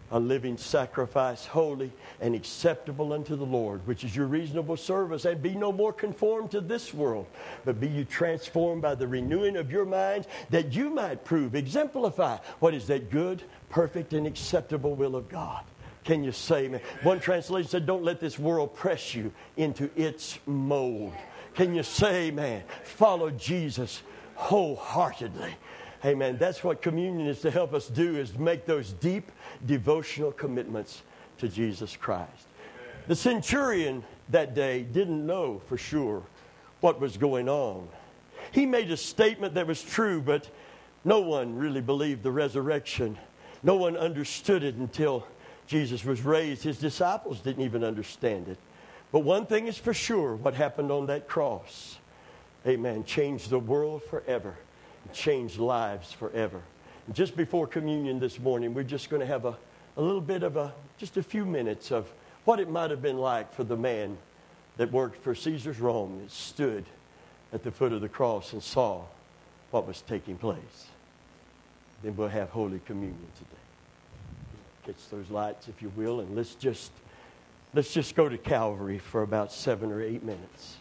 a living sacrifice, holy and acceptable unto the Lord, which is your reasonable service. And be no more conformed to this world, but be you transformed by the renewing of your minds, that you might prove, exemplify what is that good, perfect, and acceptable will of God. Can you say, man? One translation said, don't let this world press you into its mold. Can you say, man, follow Jesus wholeheartedly? Amen. That's what communion is to help us do, is make those deep devotional commitments to Jesus Christ. The centurion that day didn't know for sure what was going on. He made a statement that was true, but no one really believed the resurrection. No one understood it until Jesus was raised. His disciples didn't even understand it. But one thing is for sure, what happened on that cross, amen, changed the world forever. Changed lives forever. And just before communion this morning, we're just going to have a, a little bit of a, just a few minutes of what it might have been like for the man that worked for Caesar's Rome, that stood at the foot of the cross and saw what was taking place. Then we'll have Holy Communion today. Catch those lights, if you will, and let's just, let's just go to Calvary for about seven or eight minutes.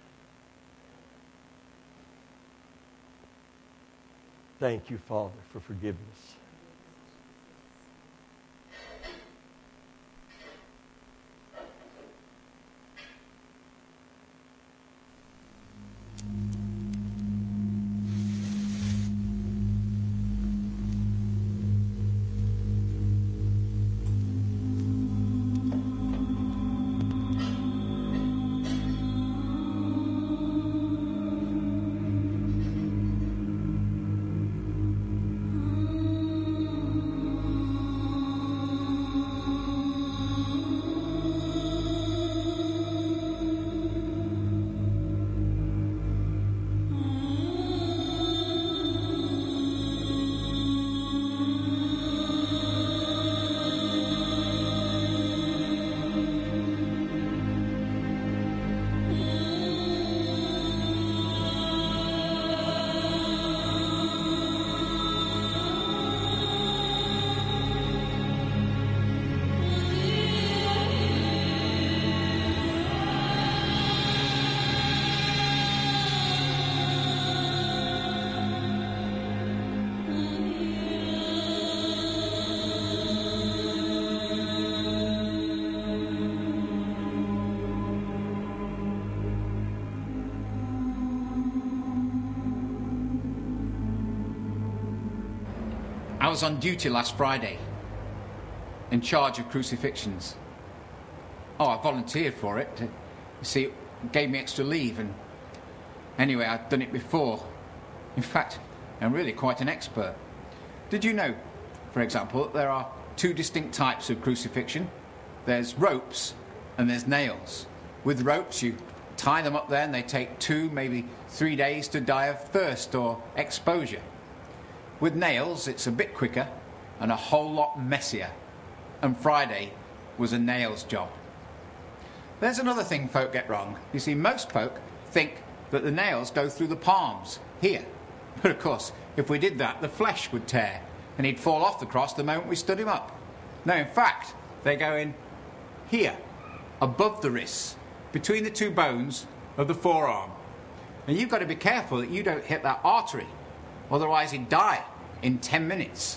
Thank you, Father, for forgiveness. I was on duty last Friday, in charge of crucifixions. Oh, I volunteered for it. You see, it gave me extra leave, and anyway, I'd done it before. In fact, I'm really quite an expert. Did you know, for example, that there are two distinct types of crucifixion? There's ropes and there's nails. With ropes, you tie them up there and they take two, maybe three days to die of thirst or exposure. With nails, it's a bit quicker and a whole lot messier. And Friday was a nails job. There's another thing folk get wrong. You see, most folk think that the nails go through the palms, here. But of course, if we did that, the flesh would tear and he'd fall off the cross the moment we stood him up. No, in fact, they go in here, above the wrists, between the two bones of the forearm. And you've got to be careful that you don't hit that artery. Otherwise he'd die in ten minutes.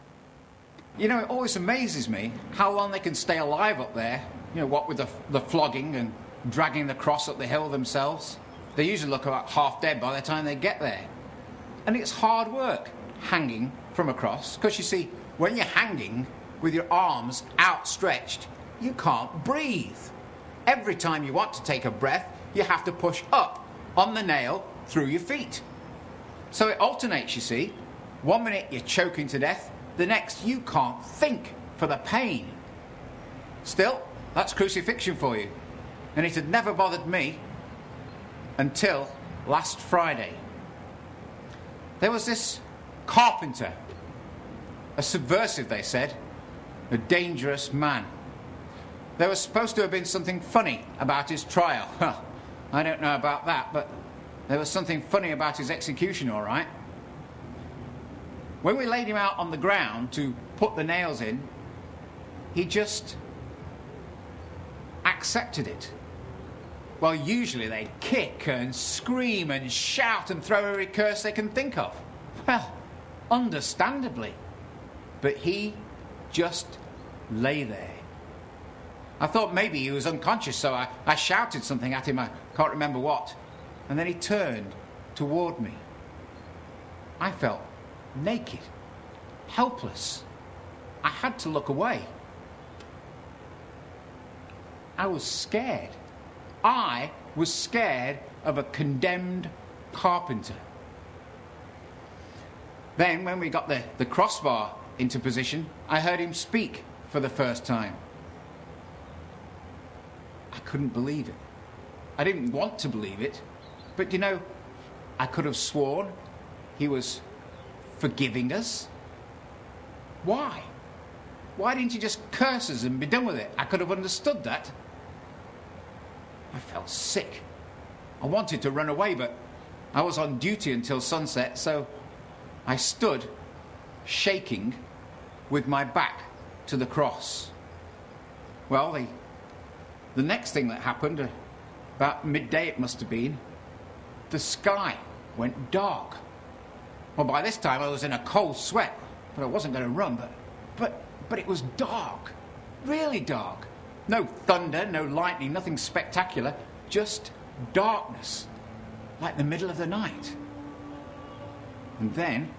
You know, it always amazes me how long they can stay alive up there. You know, what with the, the flogging and dragging the cross up the hill themselves. They usually look about half dead by the time they get there. And it's hard work, hanging from a cross. Because you see, when you're hanging with your arms outstretched, you can't breathe. Every time you want to take a breath, you have to push up on the nail through your feet. So it alternates, you see. One minute you're choking to death, the next you can't think for the pain. Still, that's crucifixion for you. And it had never bothered me until last Friday. There was this carpenter, a subversive, they said, a dangerous man. There was supposed to have been something funny about his trial. Well, I don't know about that, but there was something funny about his execution, all right. When we laid him out on the ground to put the nails in, he just accepted it. Well, usually they'd kick and scream and shout and throw every curse they can think of. Well, understandably. But he just lay there. I thought maybe he was unconscious, so I, I shouted something at him, I can't remember what. And then he turned toward me. I felt naked, helpless. I had to look away. I was scared. I was scared of a condemned carpenter. Then, when we got the, the crossbar into position, I heard him speak for the first time. I couldn't believe it. I didn't want to believe it, but you know, I could have sworn he was forgiving us. Why? Why didn't you just curse us and be done with it? I could have understood that. I felt sick. I wanted to run away, but I was on duty until sunset, so I stood shaking with my back to the cross. Well, the, the next thing that happened, uh, about midday it must have been, the sky went dark. Well, by this time I was in a cold sweat, but I wasn't going to run, but, but, but it was dark, really dark. No thunder, no lightning, nothing spectacular, just darkness, like the middle of the night. And then,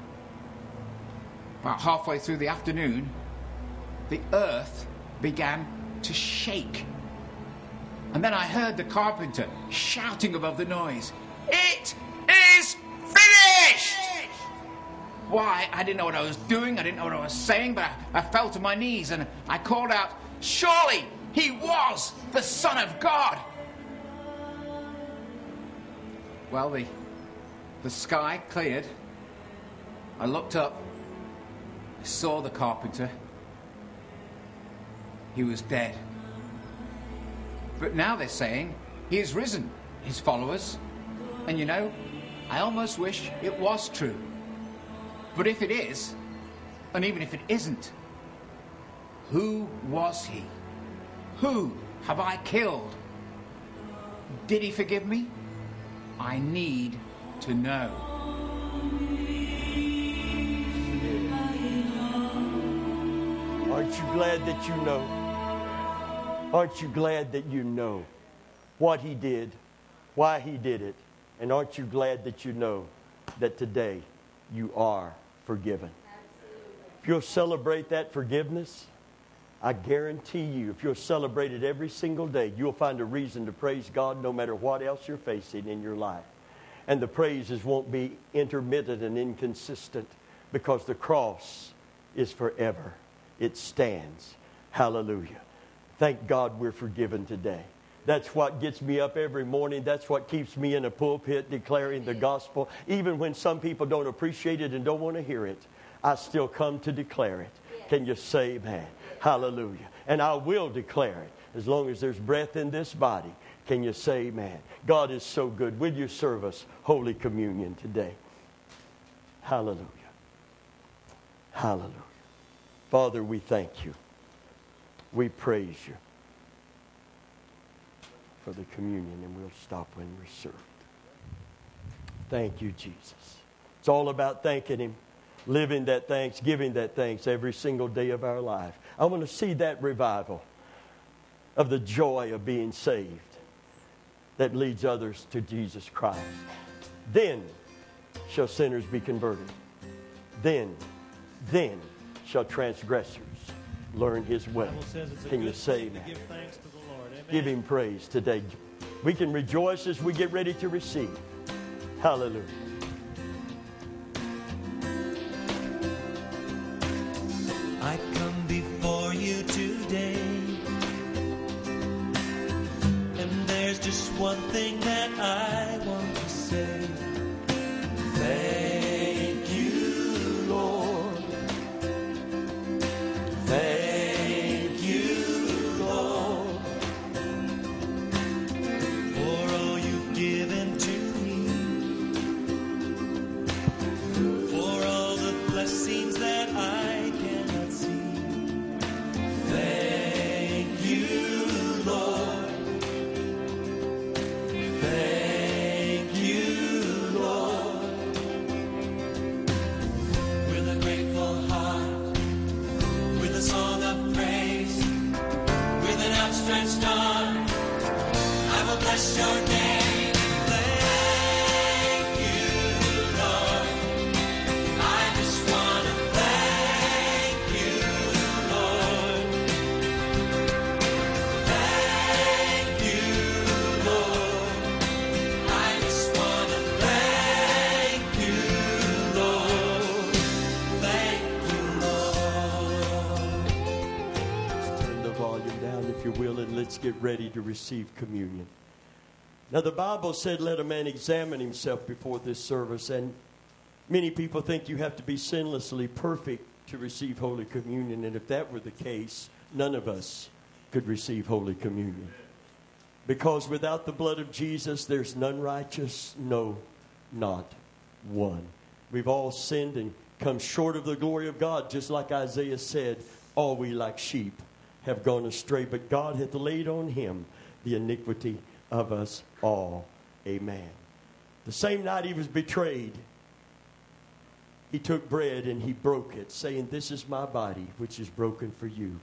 about halfway through the afternoon, the earth began to shake. And then I heard the carpenter shouting above the noise, "It is finished!" Why, I didn't know what I was doing, I didn't know what I was saying, but I, I fell to my knees and I called out, "Surely he was the Son of God!" Well, the, the sky cleared. I looked up. I saw the carpenter. He was dead. But now they're saying he is risen, his followers. And you know, I almost wish it was true. But if it is, and even if it isn't, who was he? Who have I killed? Did he forgive me? I need to know. Aren't you glad that you know? Aren't you glad that you know what he did, why he did it? And aren't you glad that you know that today you are forgiven? If you'll celebrate that forgiveness, I guarantee you, if you'll celebrate it every single day, you'll find a reason to praise God no matter what else you're facing in your life. And the praises won't be intermittent and inconsistent because the cross is forever. It stands. Hallelujah. Thank God we're forgiven today. That's what gets me up every morning. That's what keeps me in a pulpit declaring the gospel. Even when some people don't appreciate it and don't want to hear it, I still come to declare it. Yes. Can you say amen? Yes. Hallelujah. And I will declare it as long as there's breath in this body. Can you say amen? God is so good. Will you serve us Holy Communion today? Hallelujah. Hallelujah. Father, we thank you. We praise you for the communion, and we'll stop when we're served. Thank you, Jesus. It's all about thanking him, living that thanks, giving that thanks every single day of our life. I want to see that revival of the joy of being saved that leads others to Jesus Christ. Then shall sinners be converted. Then, then shall transgressors learn his way. Can you say that? Give thanks to the Lord. Amen. Give him praise today. We can rejoice as we get ready to receive. Hallelujah. I come before you today, and there's just one thing that I want to say. Thank you, Lord. Thank you, Lord, for all you've given to me, for all the blessings that I cannot see. has done. I will bless your name. Thank you, Lord. I just want to thank you, Lord. Thank you, Lord. I just want to thank you, Lord. Thank you, Lord. Turn the volume down if you will, and let's get ready to receive communion. Now, the Bible said, let a man examine himself before this service, and many people think you have to be sinlessly perfect to receive Holy Communion, and if that were the case, none of us could receive Holy Communion. Because without the blood of Jesus, there's none righteous, no, not one. We've all sinned and come short of the glory of God, just like Isaiah said, all we like sheep have gone astray, but God hath laid on him the iniquity of us all. Amen. The same night he was betrayed, he took bread and he broke it, saying, this is my body, which is broken for you.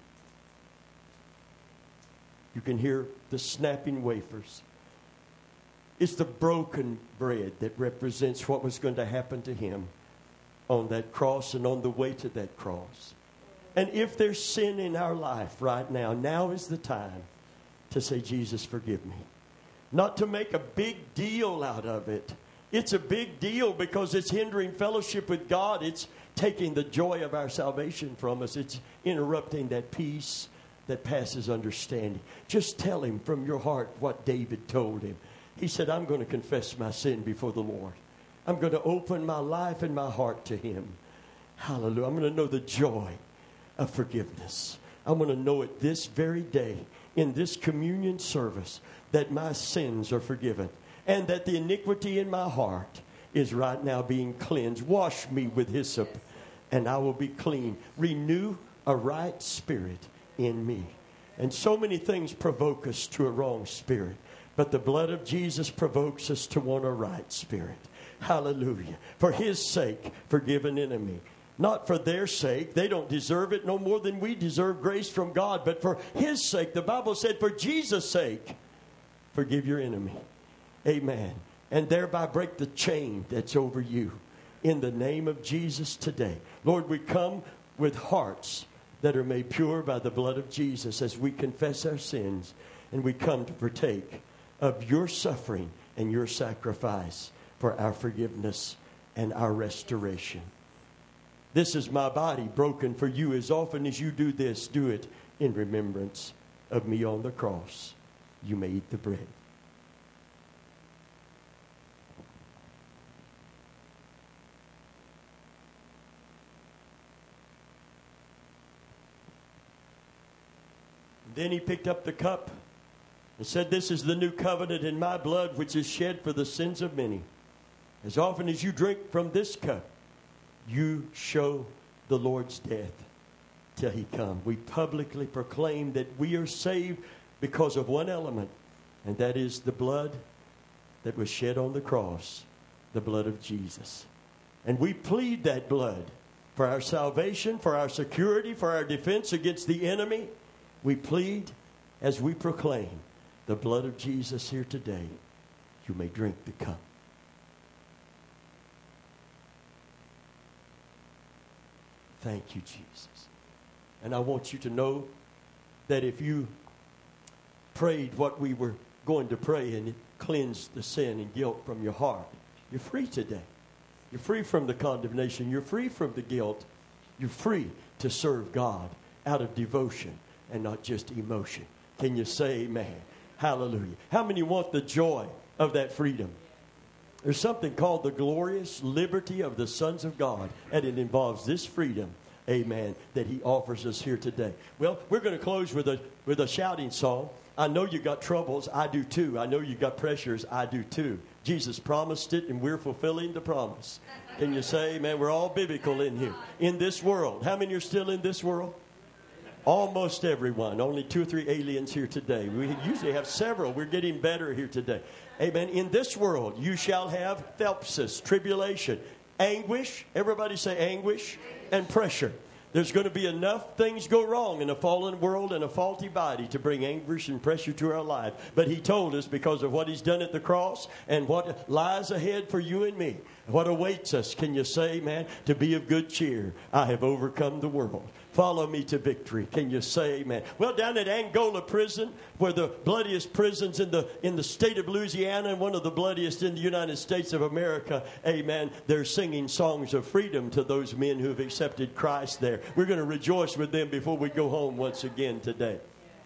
You can hear the snapping wafers. It's the broken bread that represents what was going to happen to him on that cross and on the way to that cross. And if there's sin in our life right now, now is the time to say, Jesus, forgive me. Not to make a big deal out of it. It's a big deal because it's hindering fellowship with God. It's taking the joy of our salvation from us. It's interrupting that peace that passes understanding. Just tell him from your heart what David told him. He said, I'm going to confess my sin before the Lord. I'm going to open my life and my heart to him. Hallelujah. I'm going to know the joy of forgiveness. I'm going to know it this very day in this communion service that my sins are forgiven and that the iniquity in my heart is right now being cleansed. Wash me with hyssop and I will be clean. Renew a right spirit in me. And so many things provoke us to a wrong spirit, but the blood of Jesus provokes us to want a right spirit. Hallelujah. For his sake, forgive an enemy. Not for their sake. They don't deserve it no more than we deserve grace from God. But for his sake, the Bible said, for Jesus' sake, forgive your enemy. Amen. And thereby break the chain that's over you. In the name of Jesus today. Lord, we come with hearts that are made pure by the blood of Jesus as we confess our sins. And we come to partake of your suffering and your sacrifice for our forgiveness and our restoration. This is my body broken for you. As often as you do this, do it in remembrance of me on the cross. You may eat the bread. Then he picked up the cup and said, this is the new covenant in my blood, which is shed for the sins of many. As often as you drink from this cup, you show the Lord's death till he come. We publicly proclaim that we are saved because of one element, and that is the blood that was shed on the cross, the blood of Jesus. And we plead that blood for our salvation, for our security, for our defense against the enemy. We plead as we proclaim the blood of Jesus here today. You may drink the cup. Thank you, Jesus. And I want you to know that if you prayed what we were going to pray and it cleansed the sin and guilt from your heart, you're free today. You're free from the condemnation. You're free from the guilt. You're free to serve God out of devotion and not just emotion. Can you say amen? Hallelujah. How many want the joy of that freedom? There's something called the glorious liberty of the sons of God, and it involves this freedom, amen, that he offers us here today. Well, we're going to close with a with a shouting song. I know you got troubles. I do too. I know you got pressures. I do too. Jesus promised it, and we're fulfilling the promise. Can you say, man, we're all biblical in here. In this world. How many are still in this world? Almost everyone. Only two or three aliens here today. We usually have several. We're getting better here today. Amen. In this world, you shall have thlipsis, tribulation, anguish. Everybody say anguish and pressure. There's going to be enough things go wrong in a fallen world and a faulty body to bring anguish and pressure to our life. But he told us because of what he's done at the cross and what lies ahead for you and me, what awaits us, can you say, man, to be of good cheer? I have overcome the world. Follow me to victory. Can you say amen? Well, down at Angola prison, where the bloodiest prisons in the in the state of Louisiana and one of the bloodiest in the United States of America, amen, they're singing songs of freedom to those men who have accepted Christ there. We're going to rejoice with them before we go home once again today.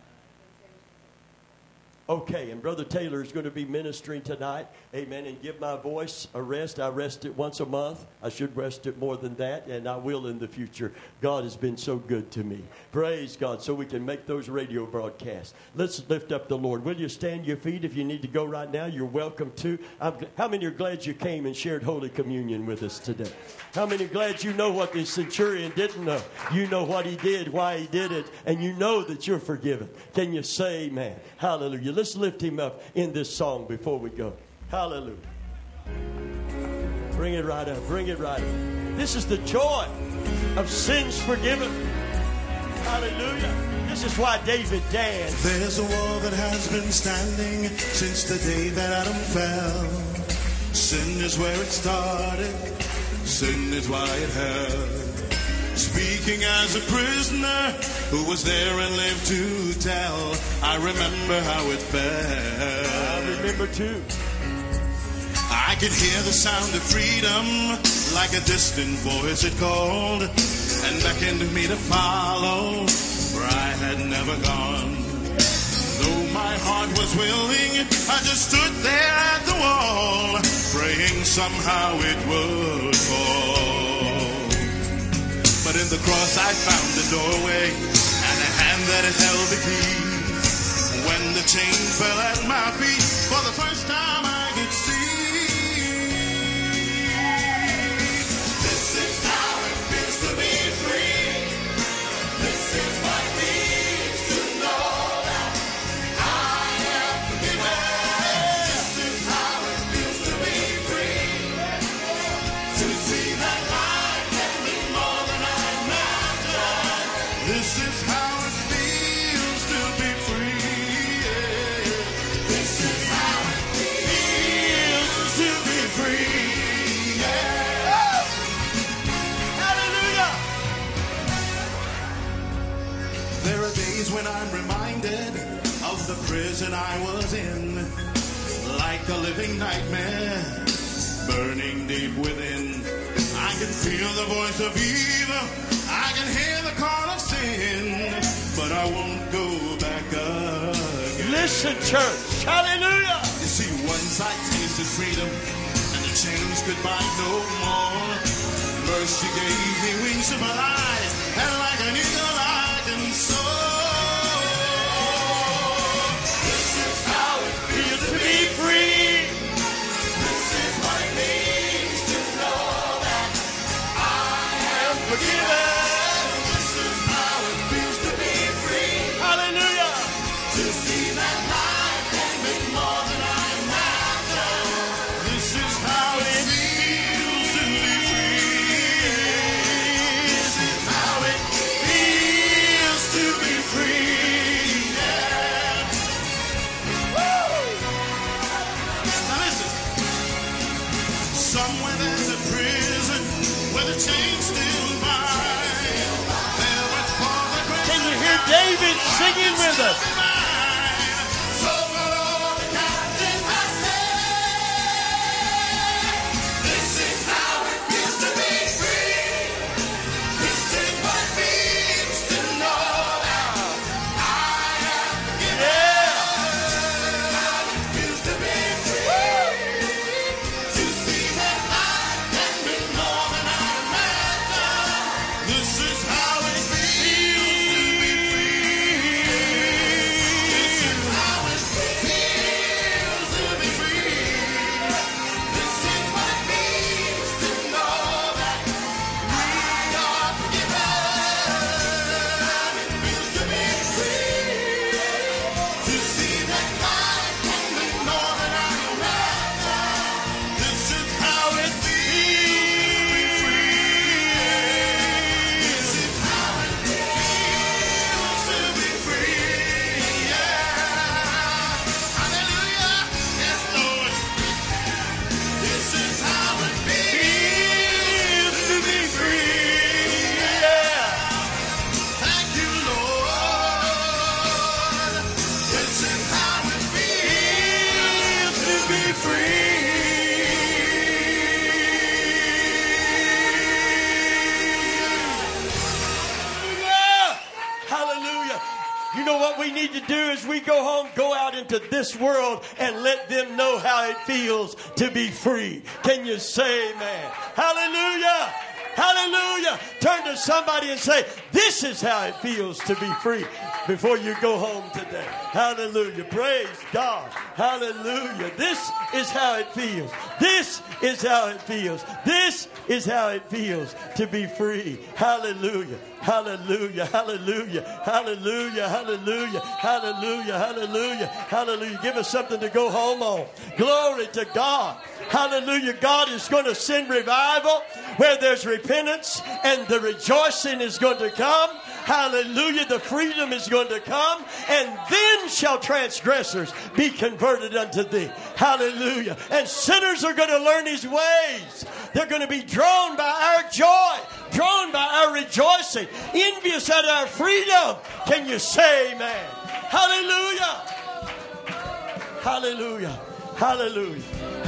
Okay, and Brother Taylor is going to be ministering tonight, amen, and give my voice a rest. I rest it once a month. I should rest it more than that, and I will in the future. God has been so good to me. Praise God, so we can make those radio broadcasts. Let's lift up the Lord. Will you stand your feet if you need to go right now? You're welcome to. I'm, how many are glad you came and shared Holy Communion with us today? How many are glad you know what the centurion didn't know? You know what he did, why he did it, and you know that you're forgiven. Can you say amen? Hallelujah. Let's lift him up in this song before we go. Hallelujah. Bring it right up. Bring it right up. This is the joy of sins forgiven. Hallelujah. This is why David danced. There's a wall that has been standing since the day that Adam fell. Sin is where it started. Sin is why it held. Speaking as a prisoner who was there and lived to tell, I remember how it felt. I remember too. I could hear the sound of freedom like a distant voice it called and beckoned me to follow where I had never gone. Though my heart was willing, I just stood there at the wall, praying somehow it would fall. But in the cross I found the doorway and a hand that held the key. When the chain fell at my feet, for the first time I could see. This is how it feels to be free. This is what it means to know that I am forgiven. This is how it feels to be free. To see that life can be more than I imagined. This is how it feels to be free. Yeah. This is how it feels to be free. Yeah. Hallelujah. There are days when I'm reminded of the prison I was in, like a living nightmare, burning deep within. I can feel the voice of evil, I can hear the call of sin, but I won't go back again. Listen, church. Hallelujah. You see, once I tasted freedom, and the chains could bind no more. Mercy gave me wings to fly, and like an eagle I can soar. This is how it feels to be free. This is what it means to know that I am forgiven. This is how it feels to be free. Hallelujah. To see that life can be more than I imagined. This is how it feels to be free. This is how it feels to be free. Yeah. Woo! Now listen. Somewhere there's a prison where the chains still bind. There at Father Christ. Can you hear David singing with us? So for all the captives I say, this is how it feels to be free. This is what it means to know that I am forgiven. This is how it feels to be free. To see that life can be more than I imagined. This is how it feels to be free. You know what we need to do as we go home? Go out into this world and let them know how it feels to be free. Can you say amen? Hallelujah! Hallelujah! Turn to somebody and say, this is how it feels to be free, before you go home today. Hallelujah. Praise God. Hallelujah. This is how it feels. This is how it feels. This is how it feels to be free. Hallelujah. Hallelujah. Hallelujah. Hallelujah. Hallelujah. Hallelujah. Hallelujah. Hallelujah. Give us something to go home on. Glory to God. Hallelujah. God is going to send revival where there's repentance, and the rejoicing is going to come. Hallelujah. The freedom is going to come, and then shall transgressors be converted unto thee. Hallelujah. And sinners are going to learn his ways. They're going to be drawn by our joy, drawn by our rejoicing, envious at our freedom. Can you say amen? Hallelujah. Hallelujah. Hallelujah.